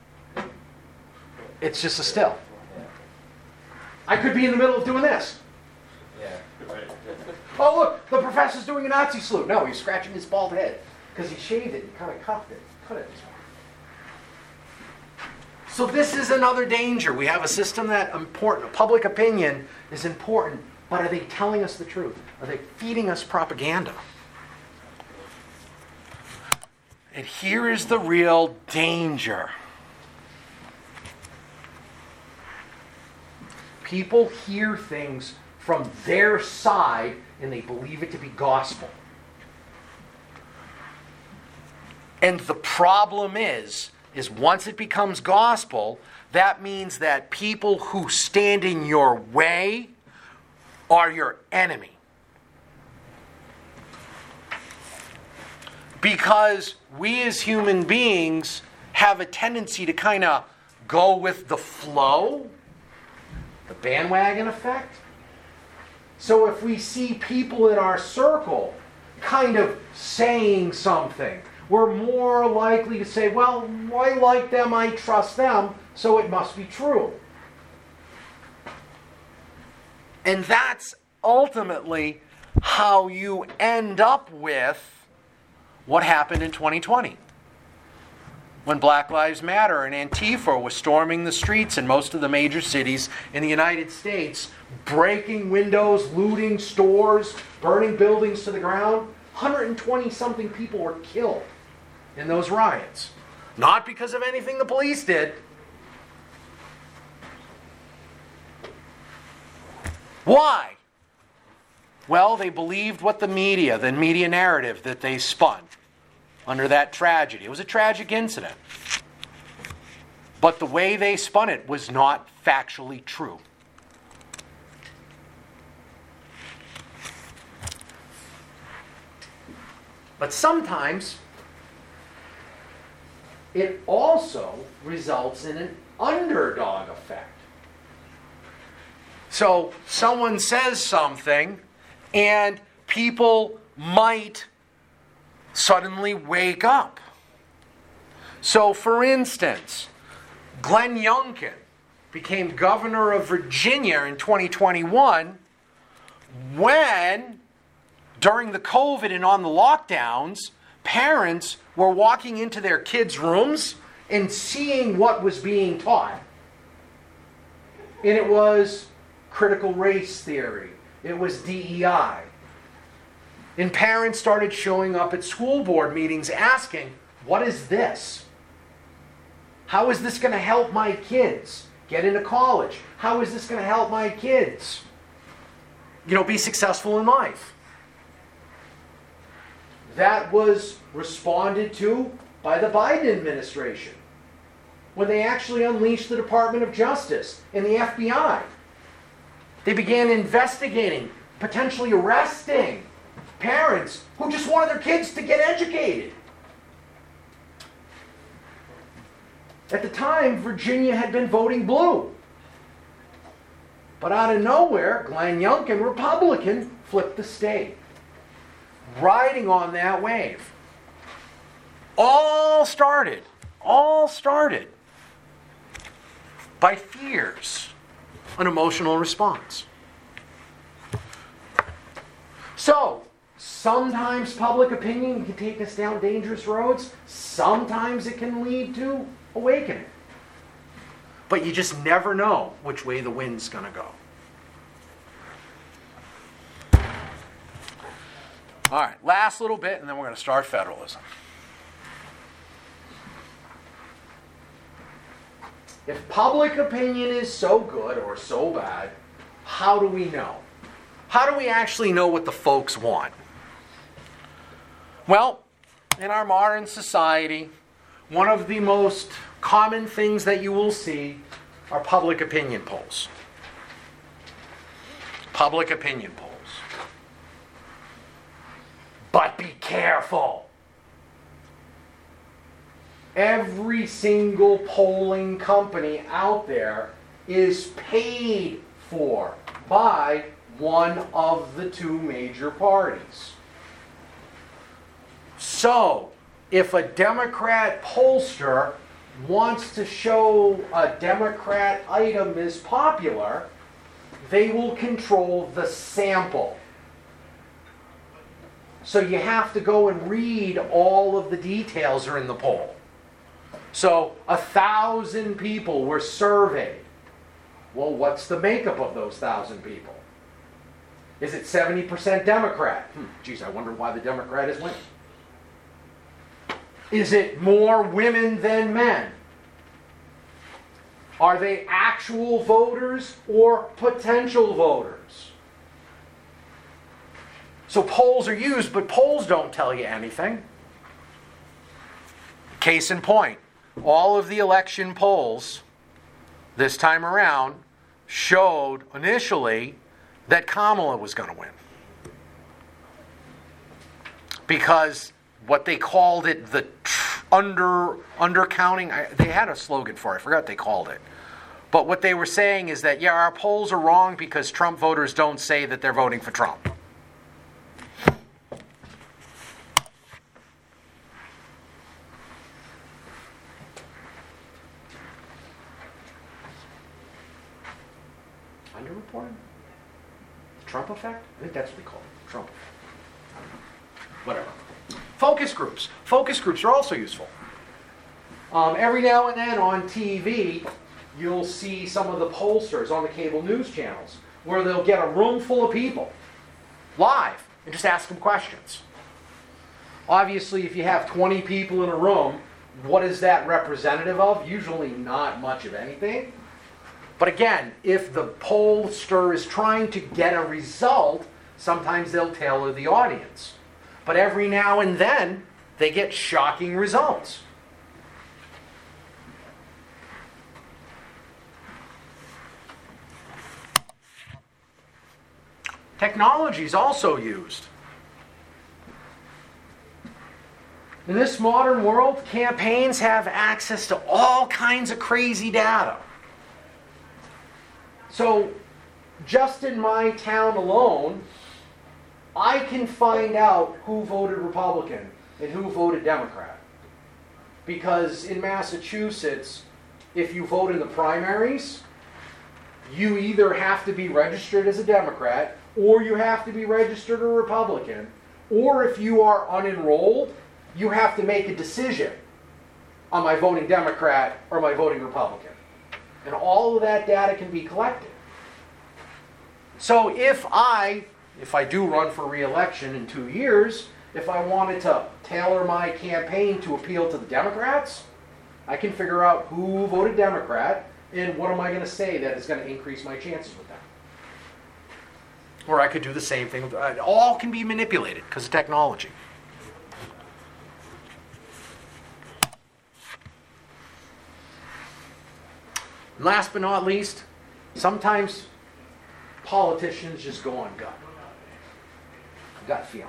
it's just a still. Yeah. I could be in the middle of doing this. Yeah. Oh, look, the professor's doing a Nazi salute. No, he's scratching his bald head because he shaved it and kind of cuffed it, cut it. So this is another danger. We have a system that important. Public opinion is important, but are they telling us the truth? Are they feeding us propaganda? And here is the real danger. People hear things from their side and they believe it to be gospel. And the problem is, is once it becomes gospel, that means that people who stand in your way are your enemy. Because we as human beings have a tendency to kind of go with the flow, the bandwagon effect. So if we see people in our circle kind of saying something, we're more likely to say, well, I like them, I trust them, so it must be true. And that's ultimately how you end up with what happened in twenty twenty. When Black Lives Matter and Antifa was storming the streets in most of the major cities in the United States, breaking windows, looting stores, burning buildings to the ground, one hundred twenty something people were killed in those riots. Not because of anything the police did. Why? Well, they believed what the media, the media narrative that they spun under that tragedy. It was a tragic incident. But the way they spun it was not factually true. But sometimes it also results in an underdog effect. So someone says something and people might suddenly wake up. So for instance, Glenn Youngkin became governor of Virginia in twenty twenty-one when, during the COVID and on the lockdowns, parents were walking into their kids' rooms and seeing what was being taught. And it was critical race theory. It was D E I. And parents started showing up at school board meetings asking, what is this? How is this going to help my kids get into college? How is this going to help my kids, you know, be successful in life? That was responded to by the Biden administration when they actually unleashed the Department of Justice and the F B I. They began investigating, potentially arresting parents who just wanted their kids to get educated. At the time, Virginia had been voting blue. But out of nowhere, Glenn Youngkin, Republican, flipped the state, riding on that wave. All started, all started by fears, an emotional response. So, Sometimes public opinion can take us down dangerous roads. Sometimes it can lead to awakening. But you just never know which way the wind's going to go. All right, last little bit, and then we're going to start federalism. If public opinion is so good or so bad, how do we know? How do we actually know what the folks want? Well, in our modern society, one of the most common things that you will see are public opinion polls. Public opinion polls. But be careful. Every single polling company out there is paid for by one of the two major parties. So, if a Democrat pollster wants to show a Democrat item is popular, they will control the sample. So you have to go and read all of the details are in the poll. So a thousand people were surveyed. Well, what's the makeup of those thousand people? Is it seventy percent Democrat? Hmm, geez, I wonder why the Democrat is winning. Is it more women than men? Are they actual voters or potential voters? So polls are used, but polls don't tell you anything. Case in point, all of the election polls this time around showed initially that Kamala was going to win. Because what they called it, the tr- under undercounting, I, they had a slogan for it, I forgot what they called it. But what they were saying is that, yeah, our polls are wrong because Trump voters don't say that they're voting for Trump. Underreporting? Trump effect? I think that's what they call it. Trump effect. Whatever. Focus groups. Focus groups are also useful. Um, every now and then on T V, you'll see some of the pollsters on the cable news channels where they'll get a room full of people live and just ask them questions. Obviously, if you have twenty people in a room, what is that representative of? Usually not much of anything. But again, if the pollster is trying to get a result, sometimes they'll tailor the audience. But every now and then, they get shocking results. Technology is also used. In this modern world, campaigns have access to all kinds of crazy data. So, just in my town alone, I can find out who voted Republican and who voted Democrat. Because in Massachusetts, if you vote in the primaries, you either have to be registered as a Democrat, or you have to be registered a Republican, or if you are unenrolled, you have to make a decision. Am I voting Democrat or am I voting Republican? And all of that data can be collected. So if I, if I do run for re-election in two years, if I wanted to tailor my campaign to appeal to the Democrats, I can figure out who voted Democrat and what am I going to say that is going to increase my chances with them. Or I could do the same thing. It all can be manipulated because of technology. And last but not least, sometimes politicians just go on gut. Gut feeling.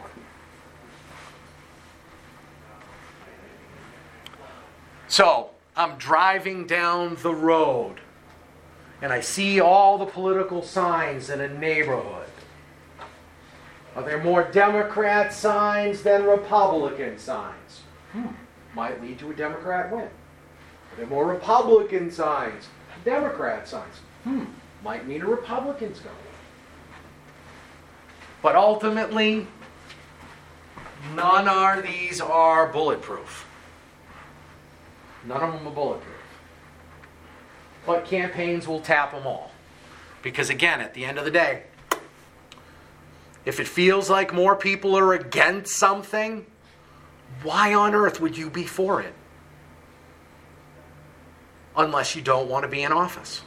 So, I'm driving down the road and I see all the political signs in a neighborhood. Are there more Democrat signs than Republican signs? Hmm. Might lead to a Democrat win. Are there more Republican signs? Democrat signs. Hmm. Might mean a Republican's going to win. But ultimately, None of these are bulletproof. None of them are bulletproof. But campaigns will tap them all. Because again, at the end of the day, if it feels like more people are against something, why on earth would you be for it? Unless you don't want to be in office.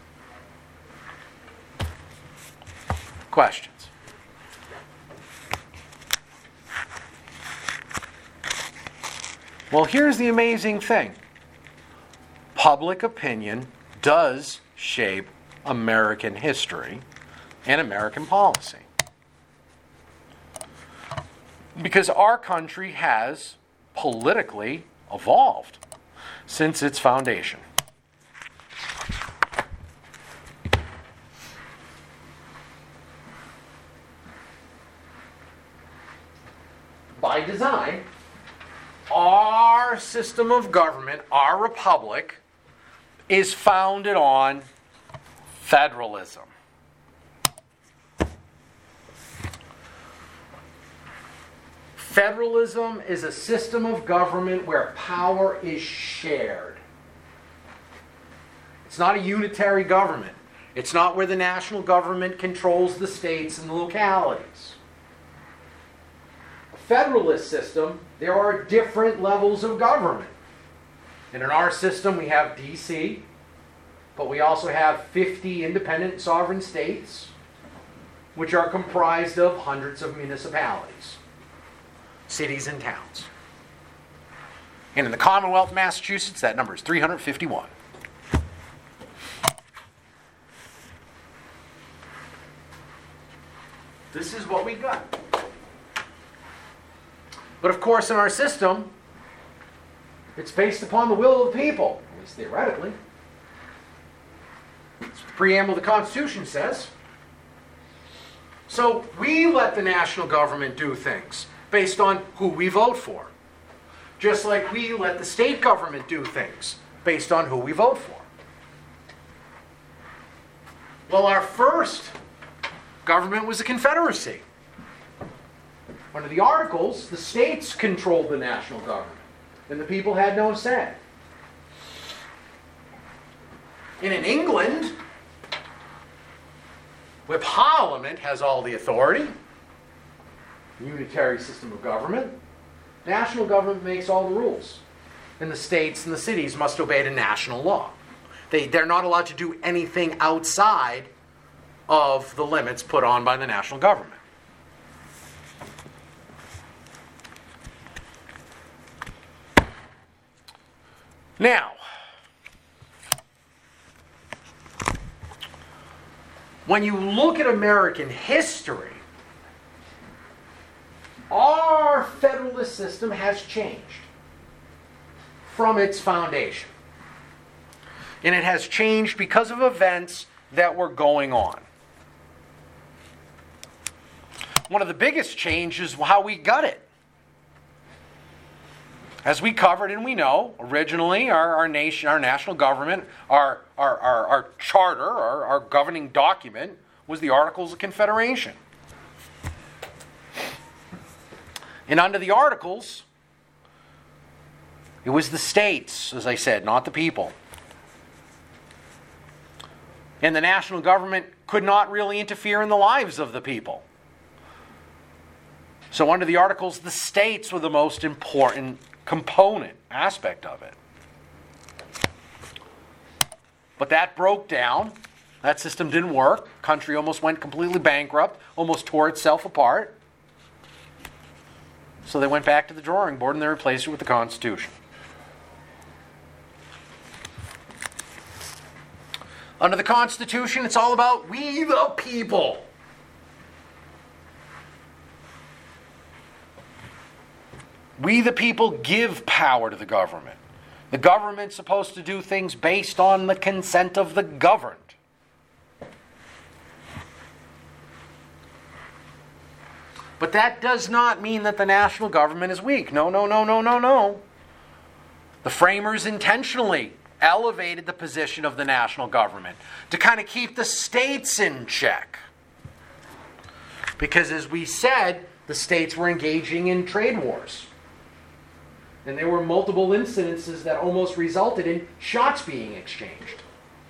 Questions? Well, here's the amazing thing. Public opinion does shape American history and American policy. Because our country has politically evolved since its foundation. By design, our system of government, our republic, is founded on federalism. Federalism is a system of government where power is shared. It's not a unitary government. It's not where the national government controls the states and the localities. A federalist system, there are different levels of government. And in our system, we have D C, but we also have fifty independent sovereign states, which are comprised of hundreds of municipalities, cities and towns. And in the Commonwealth of Massachusetts, that number is three hundred fifty-one. This is what we got. But of course, in our system, it's based upon the will of the people, at least theoretically. That's what the preamble of the Constitution says. So we let the national government do things based on who we vote for. Just like we let the state government do things based on who we vote for. Well, our first government was a confederacy. Under the Articles, the states controlled the national government, and the people had no say. And in England, where Parliament has all the authority, unitary system of government, national government makes all the rules. And the states and the cities must obey the national law. They, they're not allowed to do anything outside of the limits put on by the national government. Now, when you look at American history, our federalist system has changed from its foundation. And it has changed because of events that were going on. One of the biggest changes is how we got it. As we covered and we know, originally our, our nation, our national government, our, our, our, our charter, our, our governing document was the Articles of Confederation. And under the Articles, it was the states, as I said, not the people. And the national government could not really interfere in the lives of the people. So under the Articles, the states were the most important component, aspect of it. But that broke down. That system didn't work. Country almost went completely bankrupt, almost tore itself apart. So they went back to the drawing board and they replaced it with the Constitution. Under the Constitution, it's all about we the people. We the people give power to the government. The government's supposed to do things based on the consent of the governed. But that does not mean that the national government is weak. No, no, no, no, no, no. The framers intentionally elevated the position of the national government to kind of keep the states in check. Because as we said, the states were engaging in trade wars. And there were multiple incidences that almost resulted in shots being exchanged.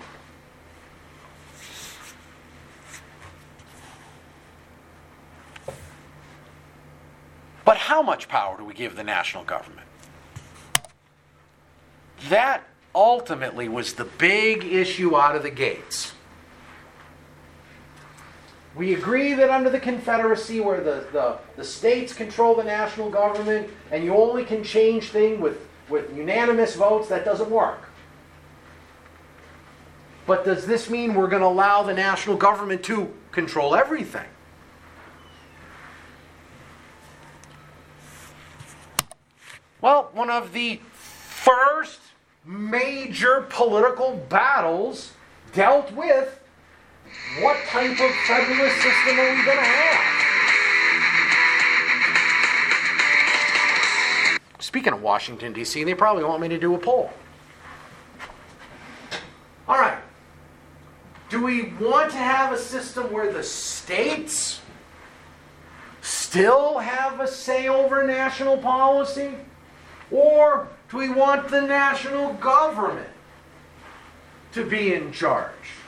But how much power do we give the national government? That ultimately was the big issue out of the gates. We agree that under the Confederacy, where the, the, the states control the national government, and you only can change things with, with unanimous votes, that doesn't work. But does this mean we're going to allow the national government to control everything? Well, one of the first major political battles dealt with what type of federalist system are we going to have? Speaking of Washington, D C, they probably want me to do a poll. All right. Do we want to have a system where the states still have a say over national policy? Or do we want the national government to be in charge?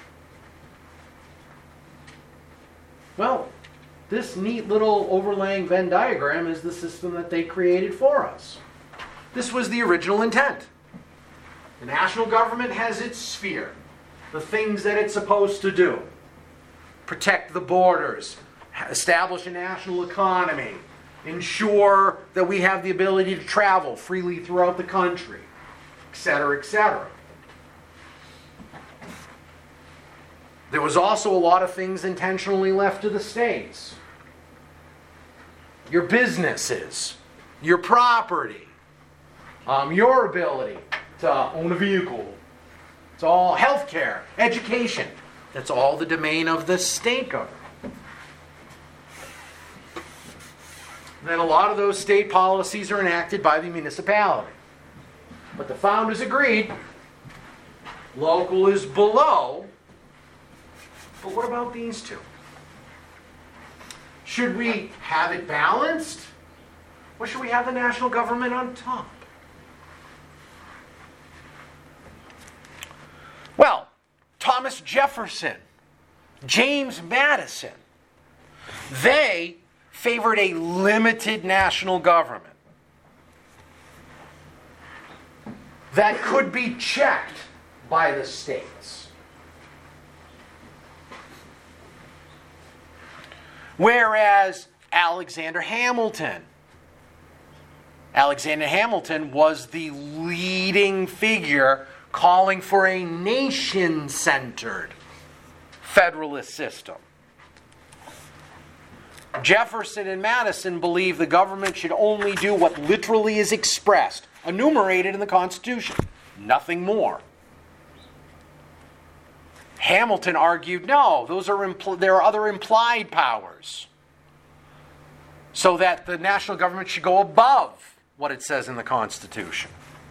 Well, this neat little overlaying Venn diagram is the system that they created for us. This was the original intent. The national government has its sphere, the things that it's supposed to do. Protect the borders, establish a national economy, ensure that we have the ability to travel freely throughout the country, et cetera, et cetera. There was also a lot of things intentionally left to the states. Your businesses, your property, um, your ability to own a vehicle. It's all healthcare, education. That's all the domain of the state government. Then a lot of those state policies are enacted by the municipality. But the founders agreed, local is below. But what about these two? Should we have it balanced? Or should we have the national government on top? Well, Thomas Jefferson, James Madison, they favored a limited national government that could be checked by the states. Whereas Alexander Hamilton, Alexander Hamilton was the leading figure calling for a nation-centered federalist system. Jefferson and Madison believed the government should only do what literally is expressed, enumerated in the Constitution, nothing more. Hamilton argued, no, those are impl- there are other implied powers, so that the national government should go above what it says in the Constitution.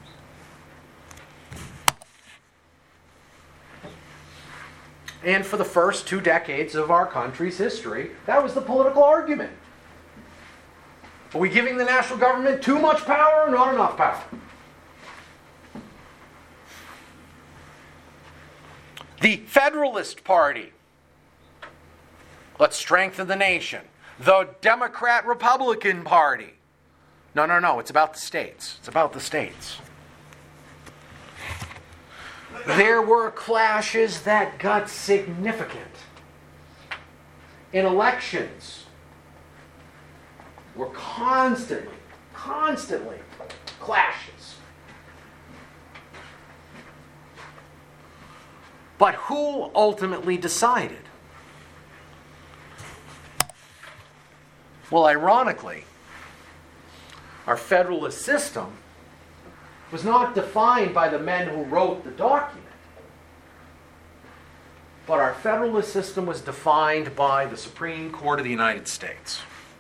And for the first two decades of our country's history, that was the political argument. Are we giving the national government too much power or not enough power? The Federalist Party, let's strengthen the nation. The Democrat-Republican Party, no, no, no, it's about the states. It's about the states. There were clashes that got significant. In elections, were constantly, constantly clashes. But who ultimately decided? Well, ironically, our federalist system was not defined by the men who wrote the document. But our federalist system was defined by the Supreme Court of the United States.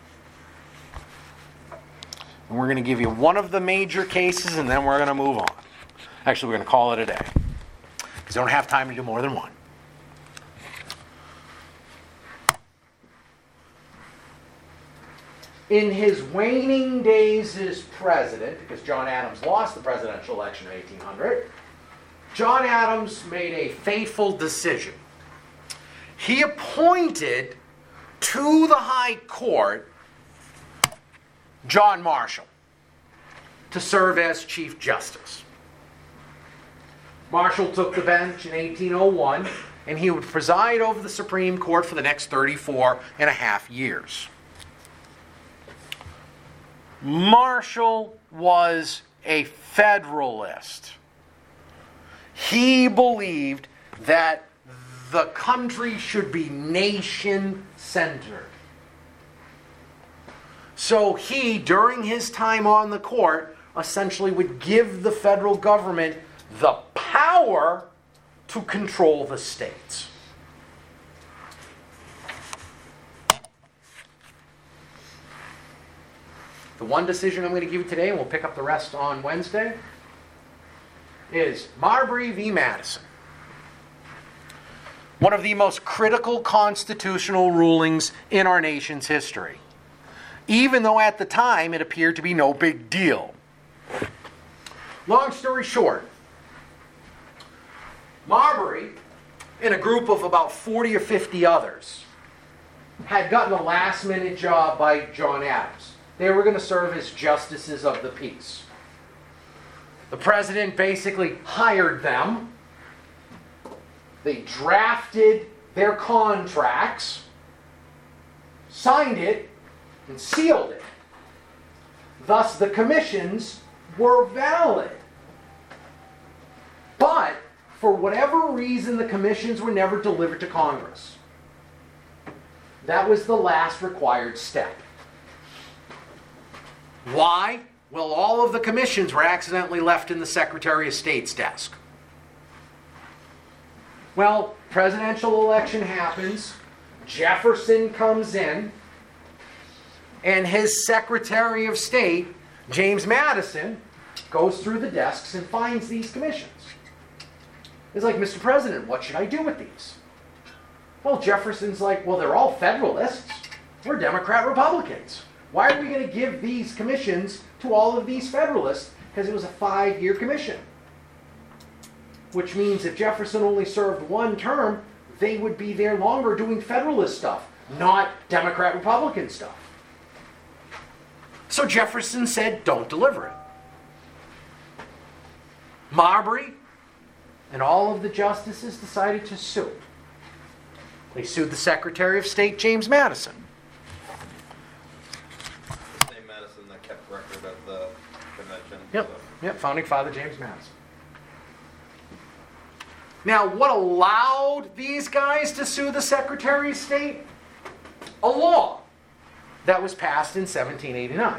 And we're going to give you one of the major cases, and then we're going to move on. Actually, we're going to call it a day, because we don't have time to do more than one. in his waning days as president, because John Adams lost the presidential election in eighteen hundred, John Adams made a fateful decision. He appointed to the High Court John Marshall to serve as Chief Justice. Marshall took the bench in eighteen oh one, and he would preside over the Supreme Court for the next thirty-four and a half years. Marshall was a Federalist. He believed that the country should be nation-centered. So he, during his time on the court, essentially would give the federal government the power to control the states. The one decision I'm going to give you today, and we'll pick up the rest on Wednesday, is Marbury v. Madison. One of the most critical constitutional rulings in our nation's history, even though at the time it appeared to be no big deal. Long story short, Marbury, and a group of about forty or fifty others, had gotten a last-minute job by John Adams. They were going to serve as justices of the peace. The president basically hired them. They drafted their contracts, signed it, and sealed it. Thus, the commissions were valid. But, for whatever reason, the commissions were never delivered to Congress. That was the last required step. Why? Well, all of the commissions were accidentally left in the Secretary of State's desk. Well, presidential election happens. Jefferson comes in. And his Secretary of State, James Madison, goes through the desks and finds these commissions. He's like, Mister President, what should I do with these? Well, Jefferson's like, well, they're all Federalists. We're Democrat Republicans. Why are we going to give these commissions to all of these Federalists? Because it was a five-year commission. Which means if Jefferson only served one term, they would be there longer doing Federalist stuff, not Democrat Republican stuff. So Jefferson said, don't deliver it. Marbury and all of the justices decided to sue. They sued the Secretary of State, James Madison. The same Madison that kept record of the convention. Yep, so. yep, founding father James Madison. Now, what allowed these guys to sue the Secretary of State? A law that was passed in seventeen eighty-nine.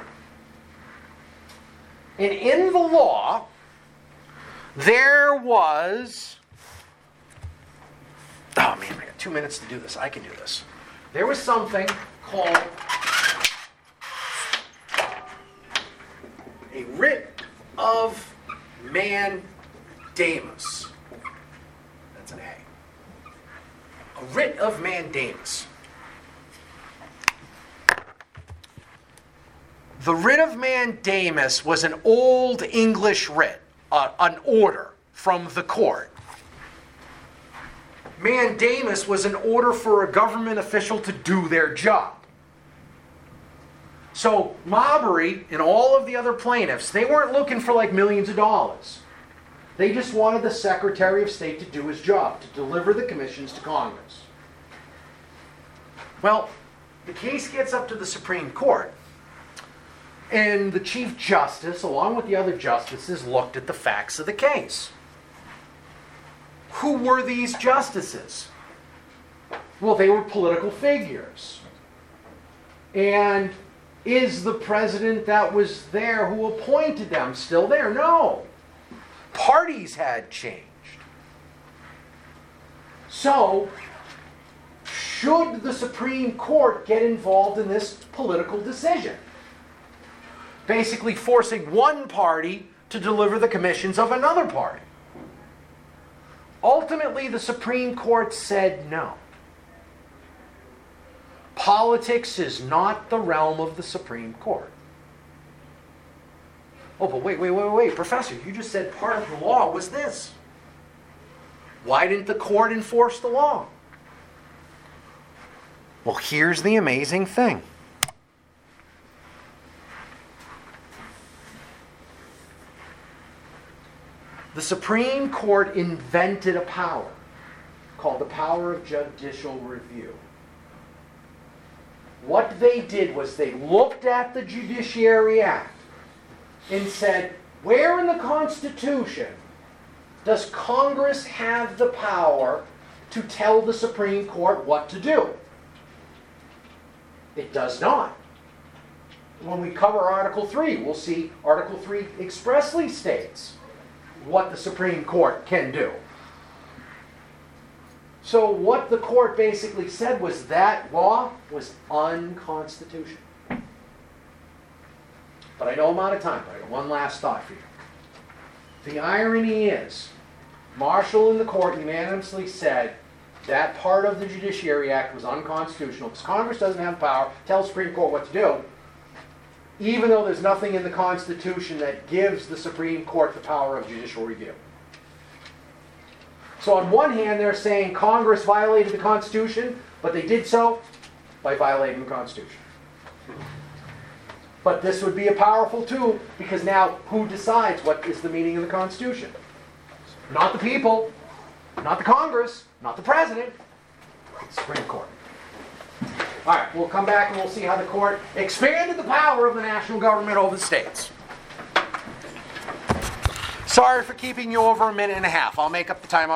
And in the law, there was... Oh man, I got two minutes to do this. I can do this. There was something called a writ of mandamus. That's an A. A writ of mandamus. The writ of mandamus was an old English writ, uh, an order from the court. Mandamus was an order for a government official to do their job. So Marbury and all of the other plaintiffs, they weren't looking for like millions of dollars. They just wanted the Secretary of State to do his job, to deliver the commissions to Congress. Well, the case gets up to the Supreme Court, and the Chief Justice, along with the other justices, looked at the facts of the case. Who were these justices? Well, they were political figures. And is the president that was there who appointed them still there? No. Parties had changed. So, should the Supreme Court get involved in this political decision? Basically forcing one party to deliver the commissions of another party. Ultimately, the Supreme Court said no. Politics is not the realm of the Supreme Court. Oh, but wait, wait, wait, wait, Professor, you just said part of the law was this. Why didn't the court enforce the law? Well, here's the amazing thing. The Supreme Court invented a power called the power of judicial review. What they did was they looked at the Judiciary Act and said, where in the Constitution does Congress have the power to tell the Supreme Court what to do? It does not. When we cover Article three, we'll see Article three expressly states what the Supreme Court can do. So what the court basically said was that law was unconstitutional. But I know I'm out of time, but I got one last thought for you. The irony is, Marshall and the court unanimously said that part of the Judiciary Act was unconstitutional because Congress doesn't have power to tell the Supreme Court what to do, even though there's nothing in the Constitution that gives the Supreme Court the power of judicial review. So on one hand, they're saying Congress violated the Constitution, but they did so by violating the Constitution. But this would be a powerful tool because now who decides what is the meaning of the Constitution? Not the people, not the Congress, not the President, it's the Supreme Court. All right, we'll come back and we'll see how the court expanded the power of the national government over the states. Sorry for keeping you over a minute and a half. I'll make up the time.